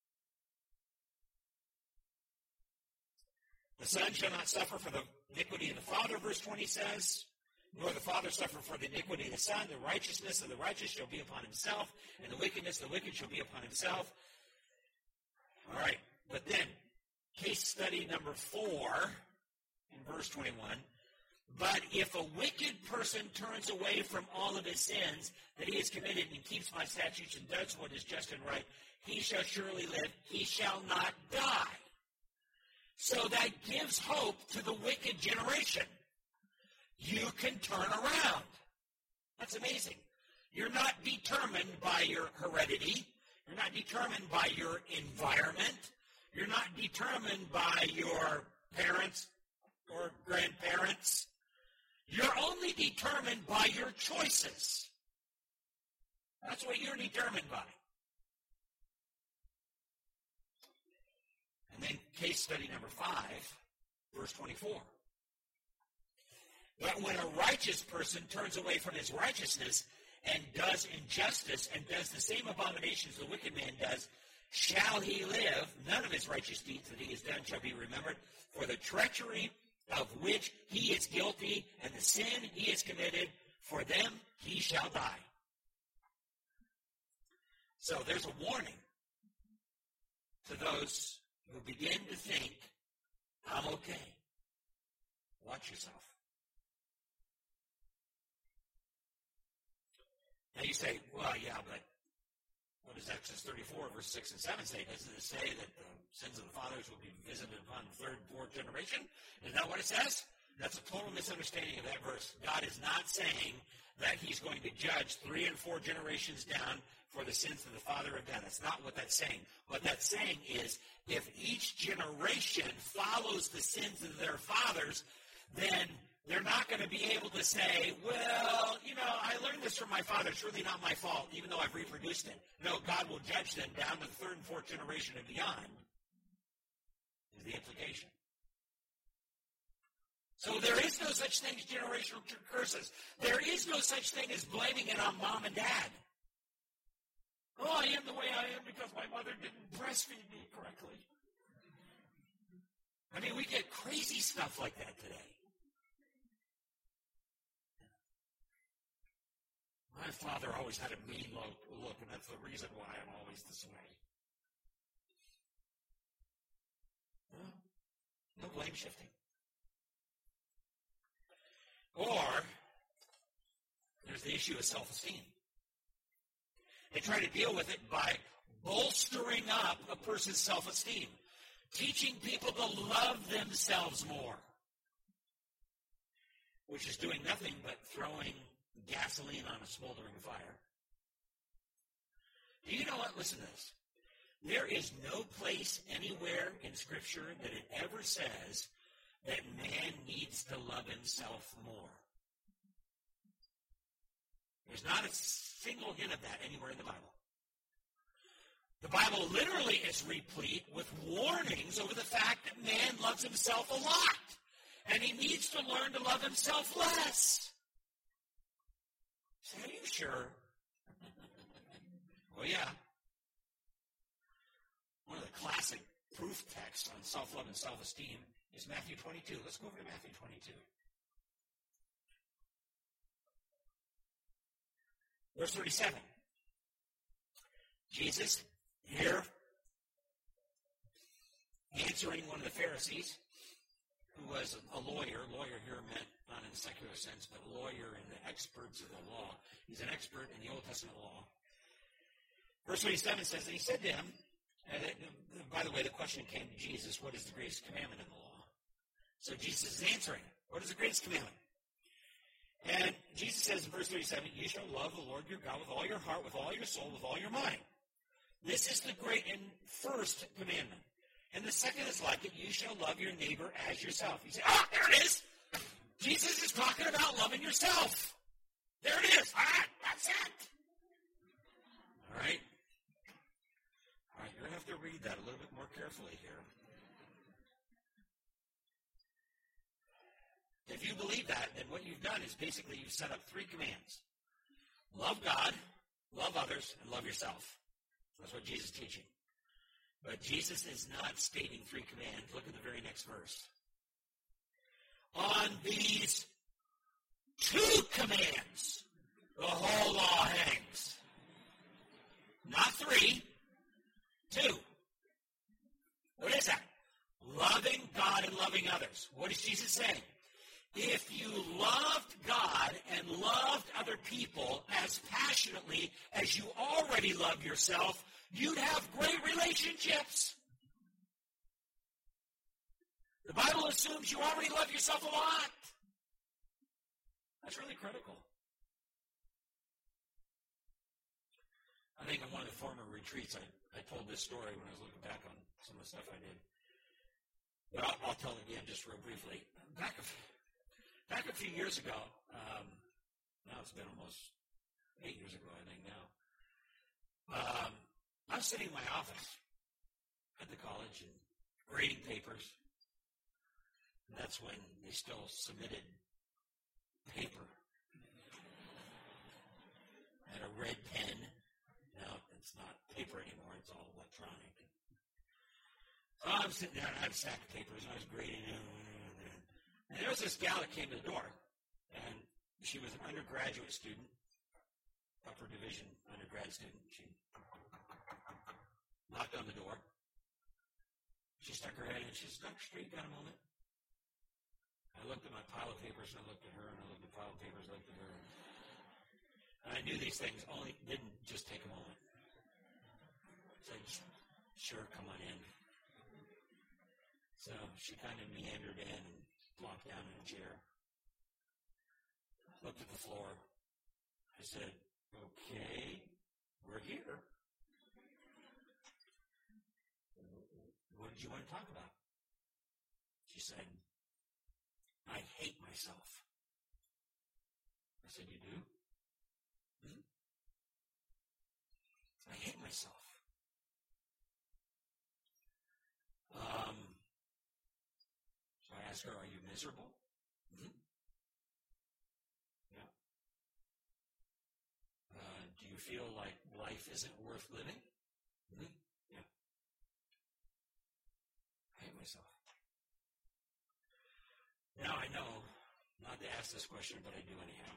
The son shall not suffer for the iniquity of the father, verse twenty says, nor the father suffer for the iniquity of the son. The righteousness of the righteous shall be upon himself, and the wickedness of the wicked shall be upon himself. All right, but then, case study number four, in verse twenty-one, but if a wicked person turns away from all of his sins that he has committed and keeps my statutes and does what is just and right, he shall surely live, he shall not die. So that gives hope to the wicked generation. You can turn around. That's amazing. You're not determined by your heredity. You're not determined by your environment. You're not determined by your parents or grandparents. You're only determined by your choices. That's what you're determined by. And then case study number five, verse twenty-four. But when a righteous person turns away from his righteousness and does injustice and does the same abominations the wicked man does, shall he live? None of his righteous deeds that he has done shall be remembered. For the treachery of which he is guilty and the sin he has committed, for them he shall die. So there's a warning to those who begin to think, I'm okay. Watch yourself. Now you say, well, yeah, but what does Exodus thirty-four, verse six and seven say? Doesn't it say that the sins of the fathers will be visited upon the third and fourth generation? Is that what it says? That's a total misunderstanding of that verse. God is not saying that he's going to judge three and four generations down for the sins that the father have done. That's not what that's saying. What that's saying is if each generation follows the sins of their fathers, then they're not going to be able to say, well, you know, I learned this from my father. It's really not my fault, even though I've reproduced it. No, God will judge them down to the third and fourth generation and beyond, is the implication. So there is no such thing as generational curses. There is no such thing as blaming it on mom and dad. Oh, I am the way I am because my mother didn't breastfeed me correctly. I mean, we get crazy stuff like that today. My father always had a mean look, and that's the reason why I'm always this way. Well, no blame shifting. Or, there's the issue of self-esteem. They try to deal with it by bolstering up a person's self-esteem, teaching people to love themselves more, which is doing nothing but throwing gasoline on a smoldering fire. Do you know what? Listen to this. There is no place anywhere in Scripture that it ever says that man needs to love himself more. There's not a single hint of that anywhere in the Bible. The Bible literally is replete with warnings over the fact that man loves himself a lot, and he needs to learn to love himself less. So are you sure? Well, yeah. One of the classic proof texts on self-love and self-esteem is Matthew twenty-two. Let's go over to Matthew twenty-two. Verse thirty-seven. Jesus, here, answering one of the Pharisees, who was a lawyer. Lawyer here meant not in a secular sense, but a lawyer and the experts of the law. He's an expert in the Old Testament law. Verse twenty-seven says, and he said to him, and it, by the way, the question came to Jesus, what is the greatest commandment in the law? So Jesus is answering, what is the greatest commandment? And Jesus says in verse thirty-seven, you shall love the Lord your God with all your heart, with all your soul, with all your mind. This is the great and first commandment. And the second is like it, you shall love your neighbor as yourself. You say, ah, there it is. Jesus is talking about loving yourself. There it is. All right, that's it. All right. All right, you're going to have to read that a little bit more carefully here. If you believe that, then what you've done is basically you've set up three commands. Love God, love others, and love yourself. That's what Jesus is teaching. But Jesus is not stating three commands. Look at the very next verse. On these two commands, the whole law hangs. Not three, two. What is that? Loving God and loving others. What is Jesus saying? If you loved God and loved other people as passionately as you already love yourself, you'd have great relationships. The Bible assumes you already love yourself a lot. That's really critical. I think on one of the former retreats, I, I told this story when I was looking back on some of the stuff I did. But I'll, I'll tell it again just real briefly. Back a, back a few years ago, um, now it's been almost eight years ago, I think now, um, I was sitting in my office at the college and grading papers. And that's when they still submitted paper and a red pen. Now it's not paper anymore, it's all electronic. So I'm sitting there and I had a stack of papers and I was grading them. And there was this gal that came to the door, and she was an undergraduate student, upper division undergrad student. She knocked on the door. She stuck her head in. She said, Doctor Street, got a moment? I looked at my pile of papers, and I looked at her, and I looked at the pile of papers, I looked at her. And I knew these things only didn't just take a moment. I said, sure, come on in. So she kind of meandered in and plopped down in a chair. Looked at the floor. I said, okay, we're here. What did you want to talk about? She said, I hate myself. I said, you do? Hmm? I hate myself. Um, so I asked her, are you miserable? Hmm? Yeah. Uh, do you feel like life is isn't worth living? Mm-hmm. Yeah. I hate myself. Now I know not to ask this question, but I do anyhow.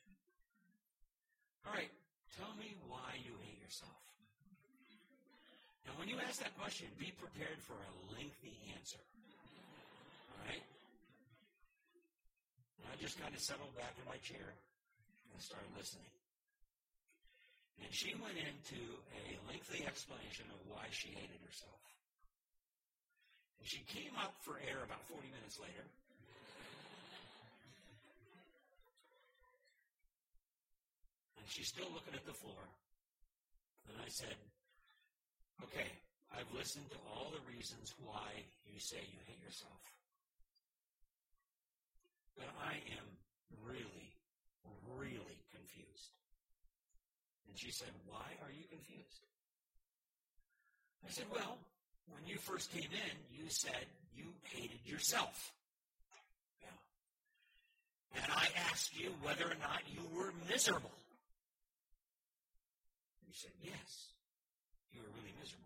All right, tell me why you hate yourself. Now, when you ask that question, be prepared for a lengthy answer. All right? And I just kind of settled back in my chair and started listening. And she went into a lengthy explanation of why she hated herself. And she came up for air about forty minutes later. And she's still looking at the floor. And I said, okay, I've listened to all the reasons why you say you hate yourself. But I am really, really confused. And she said, why are you confused? I said, well, when you first came in, you said you hated yourself. Yeah. And I asked you whether or not you were miserable. And you said, yes, you were really miserable.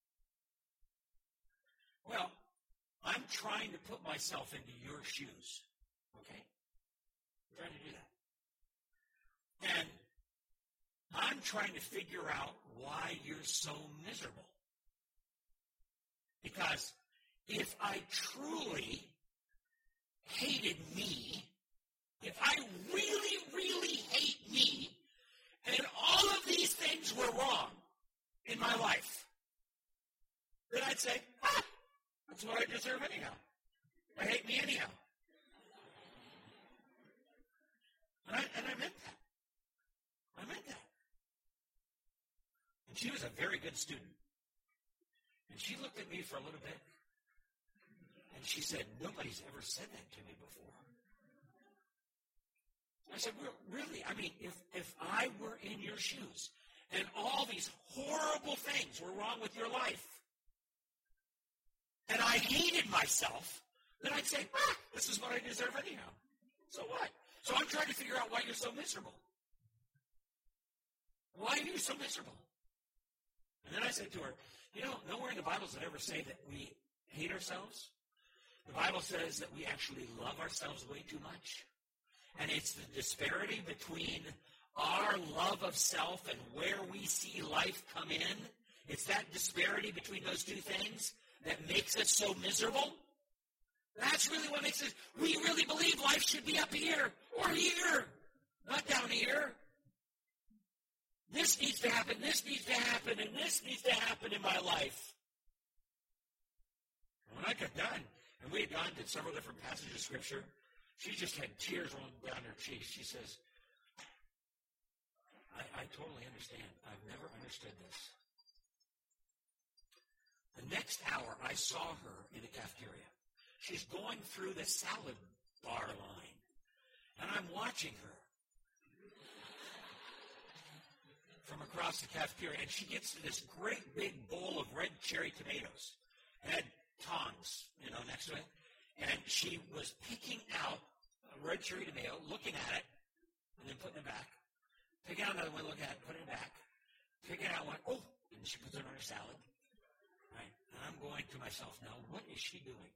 Well, I'm trying to put myself into your shoes, okay? I'm trying to do that. And I'm trying to figure out why you're so miserable. Because if I truly hated me, if I really, really hate me, and all of these things were wrong in my life, then I'd say, ah, that's what I deserve anyhow. I hate me anyhow. And I, and I meant that. I meant that. And she was a very good student. And she looked at me for a little bit, and she said, nobody's ever said that to me before. I said, well, really? I mean, if, if I were in your shoes, and all these horrible things were wrong with your life, and I hated myself, then I'd say, ah, this is what I deserve anyhow. So what? So I'm trying to figure out why you're so miserable. Why are you so miserable? And then I said to her, you know, nowhere in the Bible does it ever say that we hate ourselves. The Bible says that we actually love ourselves way too much. And it's the disparity between our love of self and where we see life come in. It's that disparity between those two things that makes us so miserable. That's really what makes us, we really believe life should be up here or here, not down here. This needs to happen, this needs to happen, and this needs to happen in my life. When I got done, and we had gone to several different passages of Scripture, she just had tears rolling down her cheeks. She says, I, I totally understand. I've never understood this. The next hour, I saw her in the cafeteria. She's going through the salad bar line, and I'm watching her from across the cafeteria, and she gets to this great big bowl of red cherry tomatoes. It had tongs, you know, next to it. And she was picking out a red cherry tomato, looking at it, and then putting it back. Picking out another one, looking at it, putting it back. Picking out one, oh, and she puts it on her salad. Right? And I'm going to myself, now, what is she doing?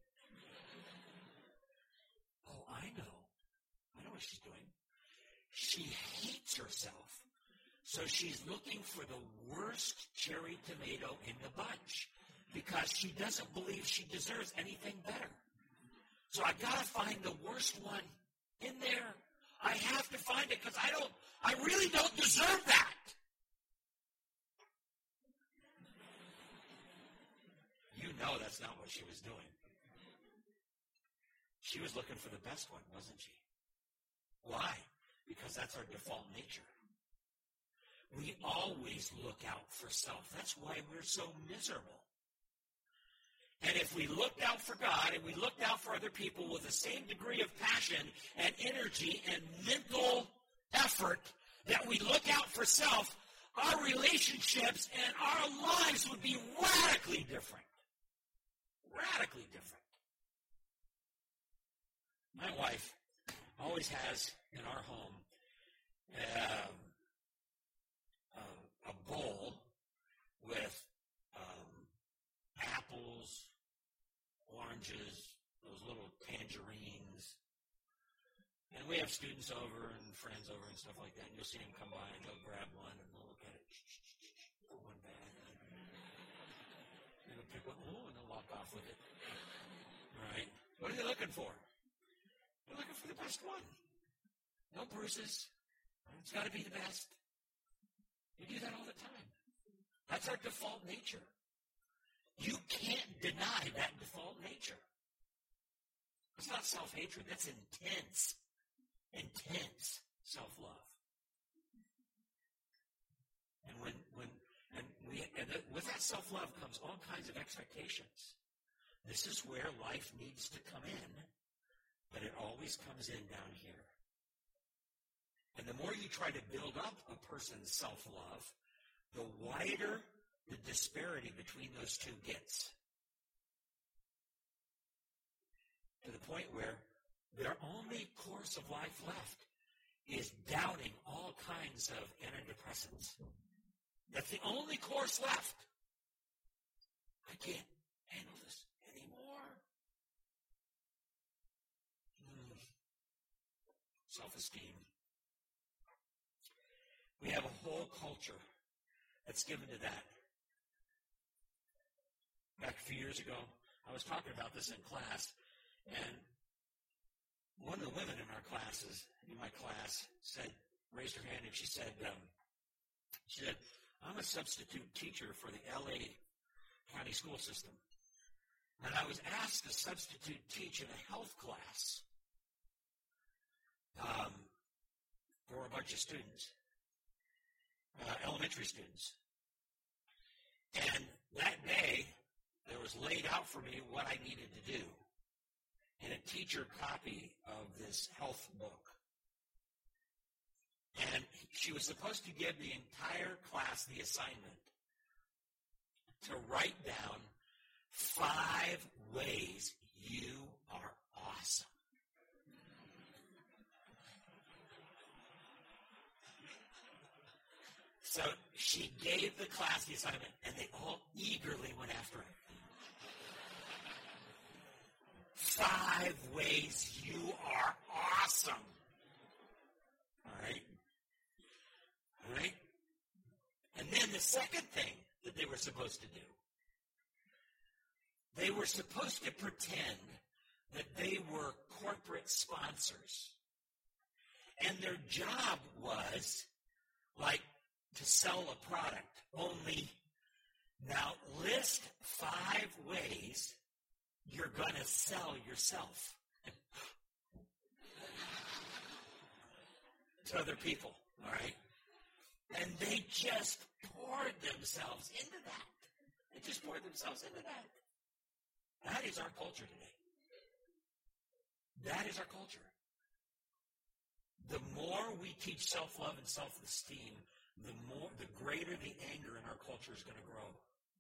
Oh, I know. I know what she's doing. She hates herself. So she's looking for the worst cherry tomato in the bunch because she doesn't believe she deserves anything better. So I gotta find the worst one in there. I have to find it because I don't, I really don't deserve that. You know that's not what she was doing. She was looking for the best one, wasn't she? Why? Because that's our default nature. We always look out for self. That's why we're so miserable. And if we looked out for God and we looked out for other people with the same degree of passion and energy and mental effort that we look out for self, our relationships and our lives would be radically different. Radically different. My wife always has in our home um, a, a bowl with um, apples, oranges, those little tangerines. And we have students over and friends over and stuff like that, and you'll see them come by and they'll grab one and they'll look at it, put one bag, and they'll pick one, oh, and they'll walk off with it. All right? What are they looking for? They're looking for the best one. No bruises. It's got to be the best. We do that all the time. That's our default nature. You can't deny that default nature. It's not self-hatred. That's intense, intense self-love. And when, when, and we, and with that self-love comes all kinds of expectations. This is where life needs to come in, but it always comes in down here. And the more you try to build up a person's self-love, the wider the disparity between those two gets. To the point where their only course of life left is doubting all kinds of antidepressants. That's the only course left. I can't handle this anymore. Mm. Self-esteem. We have a whole culture that's given to that. Back a few years ago, I was talking about this in class, and one of the women in our classes, in my class, said, raised her hand, and she said, um, she said, I'm a substitute teacher for the L A County school system. And I was asked to substitute teach in a health class um, for a bunch of students. Uh, elementary students. And that day, there was laid out for me what I needed to do in a teacher copy of this health book. And she was supposed to give the entire class the assignment to write down five ways you are awesome. So she gave the class the assignment, and they all eagerly went after it. Five ways you are awesome. All right? All right? And then the second thing that they were supposed to do, they were supposed to pretend that they were corporate sponsors. And their job was, like, to sell a product. Only, now list five ways you're going to sell yourself to other people, all right? And they just poured themselves into that. They just poured themselves into that. That is our culture today. That is our culture. The more we teach self-love and self-esteem, the more, the greater the anger in our culture is going to grow.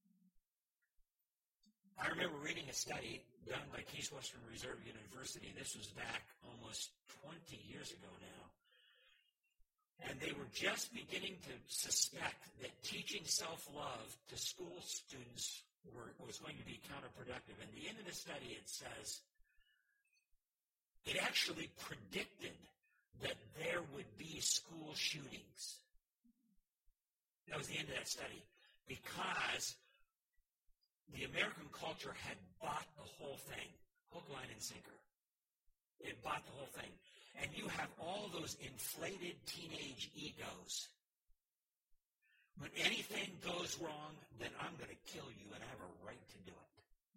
I remember reading a study done by Case Western Reserve University. This was back almost twenty years ago now. And they were just beginning to suspect that teaching self-love to school students were, was going to be counterproductive. At the end of the study, it says, it actually predicted that there would be school shootings. That was the end of that study. Because the American culture had bought the whole thing, hook, line, and sinker. It bought the whole thing. And you have all those inflated teenage egos. When anything goes wrong, then I'm going to kill you, and I have a right to do it.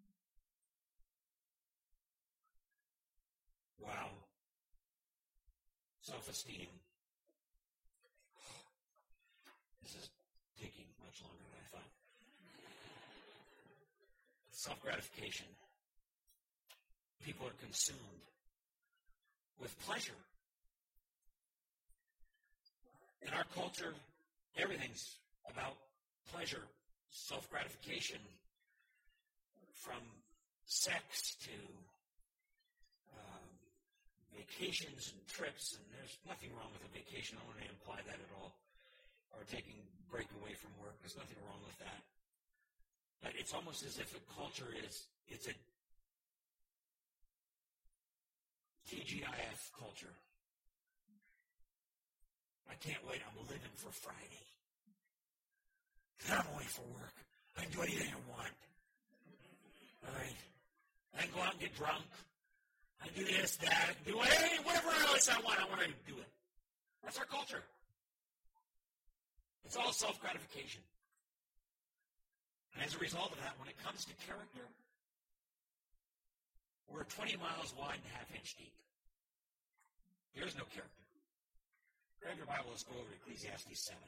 Wow. Self-esteem. This is taking much longer than I thought. Self-gratification. People are consumed with pleasure. In our culture, everything's about pleasure, self-gratification, from sex to um, vacations and trips, and there's nothing wrong with a vacation. I don't want to imply that at all. Or taking a break away from work. There's nothing wrong with that. But it's almost as if a culture is, it's a T G I F culture. I can't wait. I'm living for Friday. I'm away for work. I can do anything I want. All right. I can go out and get drunk. I can do this, that. I can do whatever else I want. I want to do it. That's our culture. It's all self-gratification. And as a result of that, when it comes to character, we're twenty miles wide and a half inch deep. There's no character. Grab your Bible, let's go over to Ecclesiastes seven.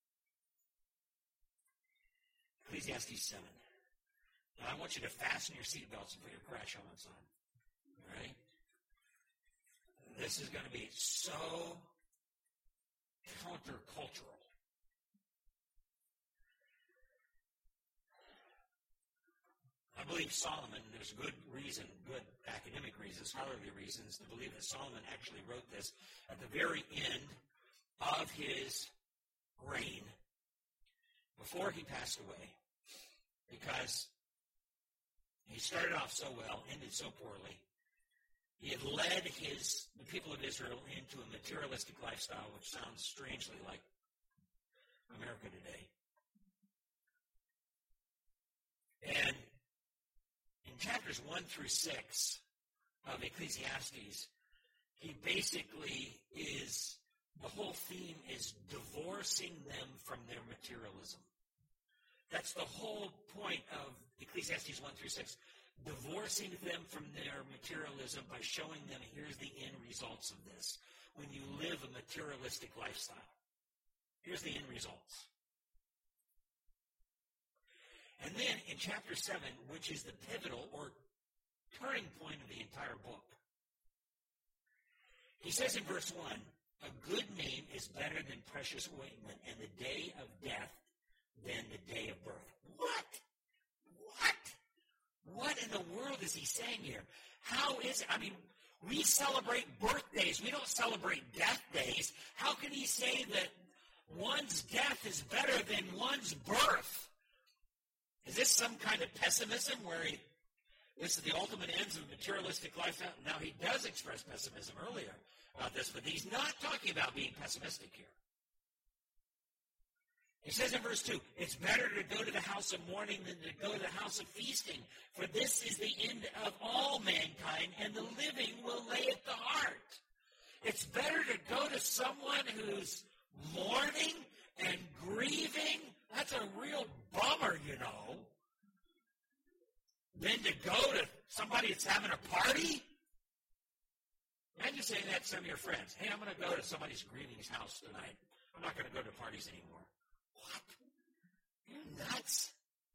Ecclesiastes seven. Now, I want you to fasten your seatbelts and put your crash helmets on. All right? This is going to be so countercultural. I believe Solomon, there's good reason, good academic reasons, scholarly reasons to believe that Solomon actually wrote this at the very end of his reign, before he passed away, because he started off so well, ended so poorly. He had led his the people of Israel into a materialistic lifestyle, which sounds strangely like America today. And in chapters one through six of Ecclesiastes, he basically is, the whole theme is divorcing them from their materialism. That's the whole point of Ecclesiastes one through six. Divorcing them from their materialism by showing them, here's the end results of this. When you live a materialistic lifestyle, here's the end results. And then in chapter seven, which is the pivotal or turning point of the entire book, he says in verse one, a good name is better than precious ointment, and the day of death than the day of birth. What? What? What in the world is he saying here? How is it? I mean, we celebrate birthdays. We don't celebrate death days. How can he say that one's death is better than one's birth? Is this some kind of pessimism where he, this is the ultimate ends of materialistic lifestyle? Now, he does express pessimism earlier about this, but he's not talking about being pessimistic here. He says in verse two, it's better to go to the house of mourning than to go to the house of feasting, for this is the end of all mankind, and the living will lay at the heart. It's better to go to someone who's mourning and grieving. That's a real bummer, you know. Than to go to somebody that's having a party. Imagine saying that to some of your friends. Hey, I'm going to go to somebody's grieving house tonight. I'm not going to go to parties anymore. What? You're nuts.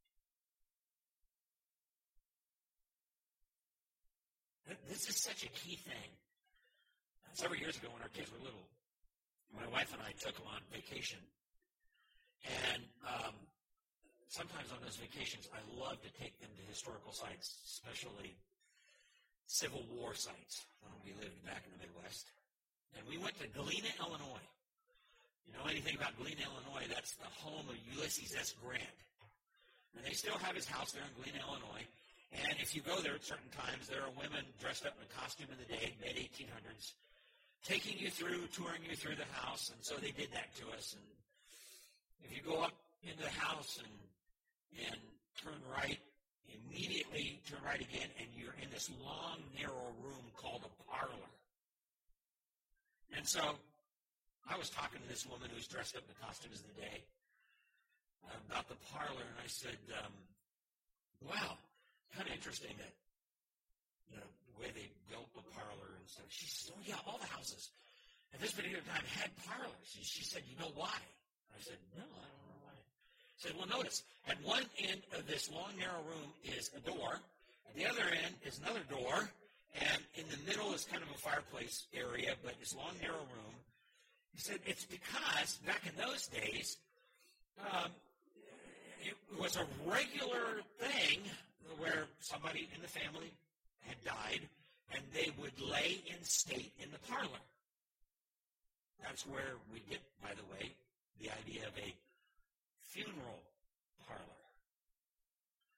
This is such a key thing. Several years ago when our kids were little, my wife and I took them on vacation. And um, sometimes on those vacations, I love to take them to historical sites, especially Civil War sites when we lived back in the Midwest. And we went to Galena, Illinois. You know anything about Galena, Illinois? That's the home of Ulysses S. Grant. And they still have his house there in Galena, Illinois. And if you go there at certain times, there are women dressed up in a costume in the day, mid eighteen hundreds, taking you through, touring you through the house. And so they did that to us. And if you go up into the house and and turn right, immediately turn right again, and you're in this long, narrow room called a parlor. And so I was talking to this woman who's dressed up in the costumes of the day about the parlor, and I said, um, wow, kind of interesting that, you know, the way they built the parlor and stuff. She said, oh, yeah, all the houses at this particular time had parlors. And she said, you know why? I said, no, I don't know why. She said, well, notice, at one end of this long, narrow room is a door. At the other end is another door. And in the middle is kind of a fireplace area, but this long, narrow room. He said, it's because back in those days, um, it was a regular thing where somebody in the family had died, and they would lay in state in the parlor. That's where we get, by the way, the idea of a funeral parlor.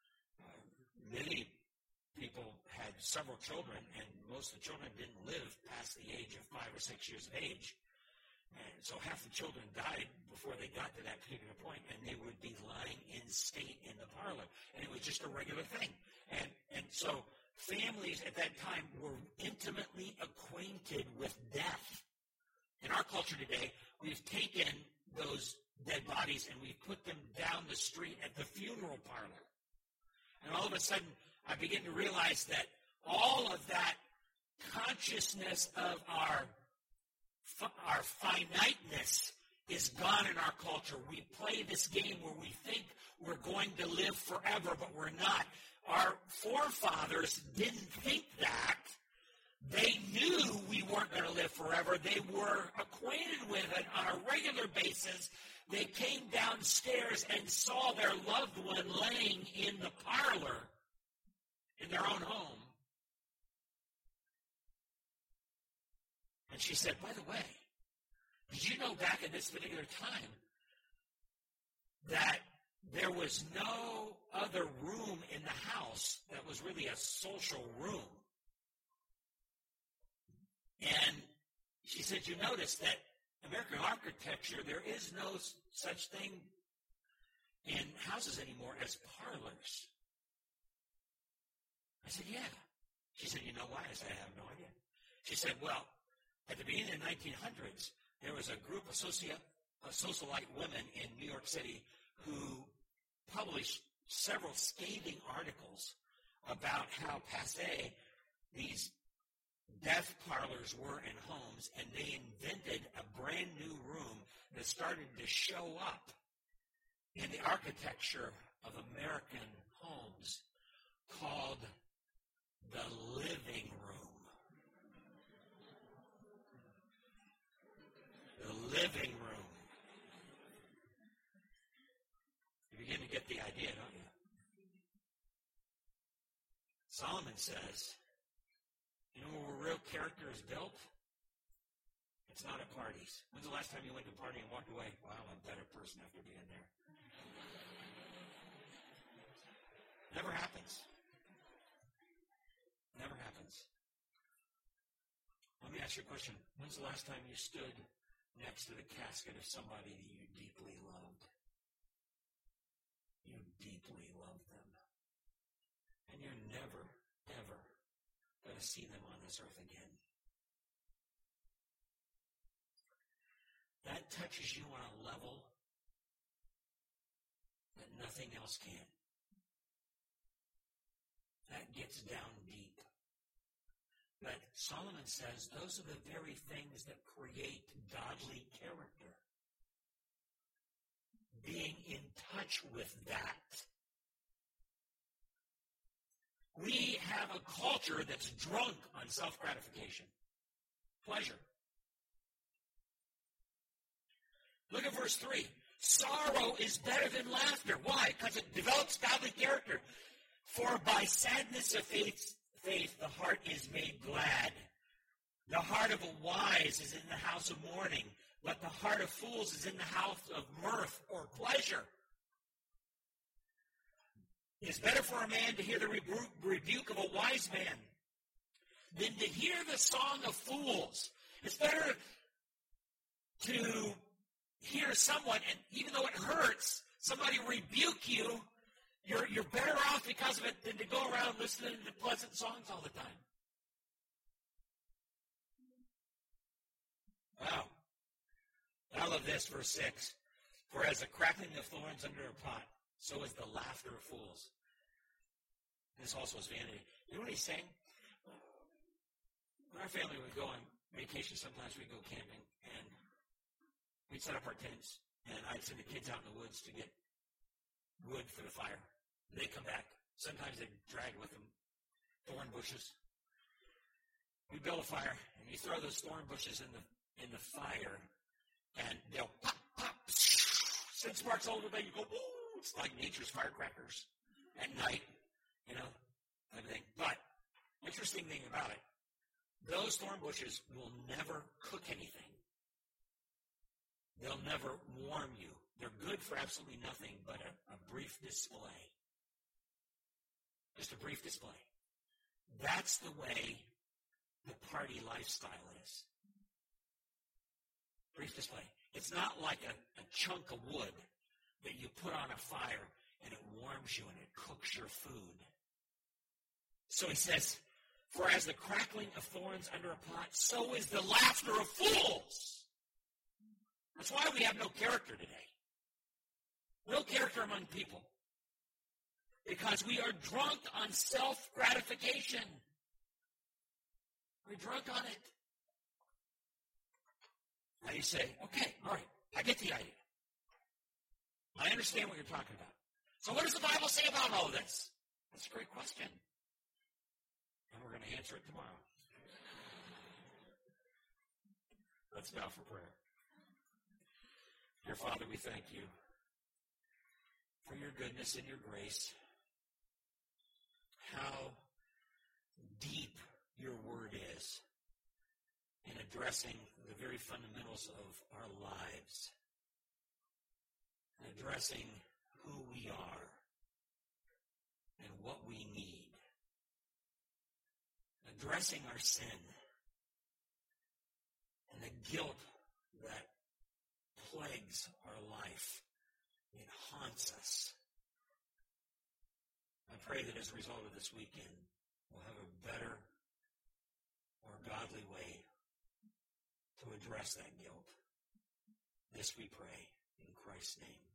several children, and most of the children didn't live past the age of five or six years of age. And so half the children died before they got to that particular point, and they would be lying in state in the parlor. And it was just a regular thing. And, and so families at that time were intimately acquainted with death. In our culture today, we've taken those dead bodies and we've put them down the street at the funeral parlor. And all of a sudden, I begin to realize that all of that consciousness of our, our finiteness is gone in our culture. We play this game where we think we're going to live forever, but we're not. Our forefathers didn't think that. They knew we weren't going to live forever. They were acquainted with it on a regular basis. They came downstairs and saw their loved one laying in the parlor in their own home. And she said, by the way, did you know back in this particular time that there was no other room in the house that was really a social room? And she said, you notice that American architecture, there is no such thing in houses anymore as parlors. I said, yeah. She said, you know why? I said, I have no idea. She said, well, at the beginning of the nineteen hundreds, there was a group of, soci- of socialite women in New York City who published several scathing articles about how passé these death parlors were in homes, and they invented a brand new room that started to show up in the architecture of American homes called the living room. The living room. You begin to get the idea, don't you? Solomon says, you know where real character is built? It's not at parties. When's the last time you went to a party and walked away? Wow, I'm a better person after being there. Never happens. Never happens. Let me ask you a question. When's the last time you stood next to the casket of somebody that you deeply loved? You deeply loved them. And you're never, ever going to see them on this earth again. That touches you on a level that nothing else can. That gets down deep. But Solomon says those are the very things that create godly character. Being in touch with that. We have a culture that's drunk on self-gratification. Pleasure. Look at verse three. Sorrow is better than laughter. Why? Because it develops godly character. For by sadness of faith, faith, the heart is made glad. The heart of a wise is in the house of mourning, but the heart of fools is in the house of mirth or pleasure. It is better for a man to hear the rebu- rebuke of a wise man than to hear the song of fools. It's better to hear someone, and even though it hurts, somebody rebuke you, you're, you're better off because of it than to go around listening to pleasant songs all the time. Wow. I love this, verse six. For as the crackling of thorns under a pot, so is the laughter of fools. This also is vanity. You know what he's saying? When our family would go on vacation, sometimes we'd go camping, and we'd set up our tents, and I'd send the kids out in the woods to get wood for the fire. They'd come back. Sometimes they'd drag with them thorn bushes. We build a fire, and you throw those thorn bushes in the in the fire, and they'll pop, pop, send sparks all over the place. You go, woo! It's like nature's firecrackers at night, you know, everything. But interesting thing about it, those thorn bushes will never cook anything. They'll never warm you. They're good for absolutely nothing but a, a brief display. Just a brief display. That's the way the party lifestyle is. Brief display. It's not like a, a chunk of wood that you put on a fire and it warms you and it cooks your food. So he says, for as the crackling of thorns under a pot, so is the laughter of fools. That's why we have no character today. No character among people. Because we are drunk on self-gratification. We're drunk on it. Now you say, okay, all right, I get the idea. I understand what you're talking about. So what does the Bible say about all of this? That's a great question. And we're going to answer it tomorrow. Let's bow for prayer. Dear Father, we thank you for your goodness and your grace. How deep your word is in addressing the very fundamentals of our lives, and addressing who we are and what we need, addressing our sin and the guilt that plagues our life. It haunts us. I pray that as a result of this weekend, we'll have a better, more godly way to address that guilt. This we pray in Christ's name.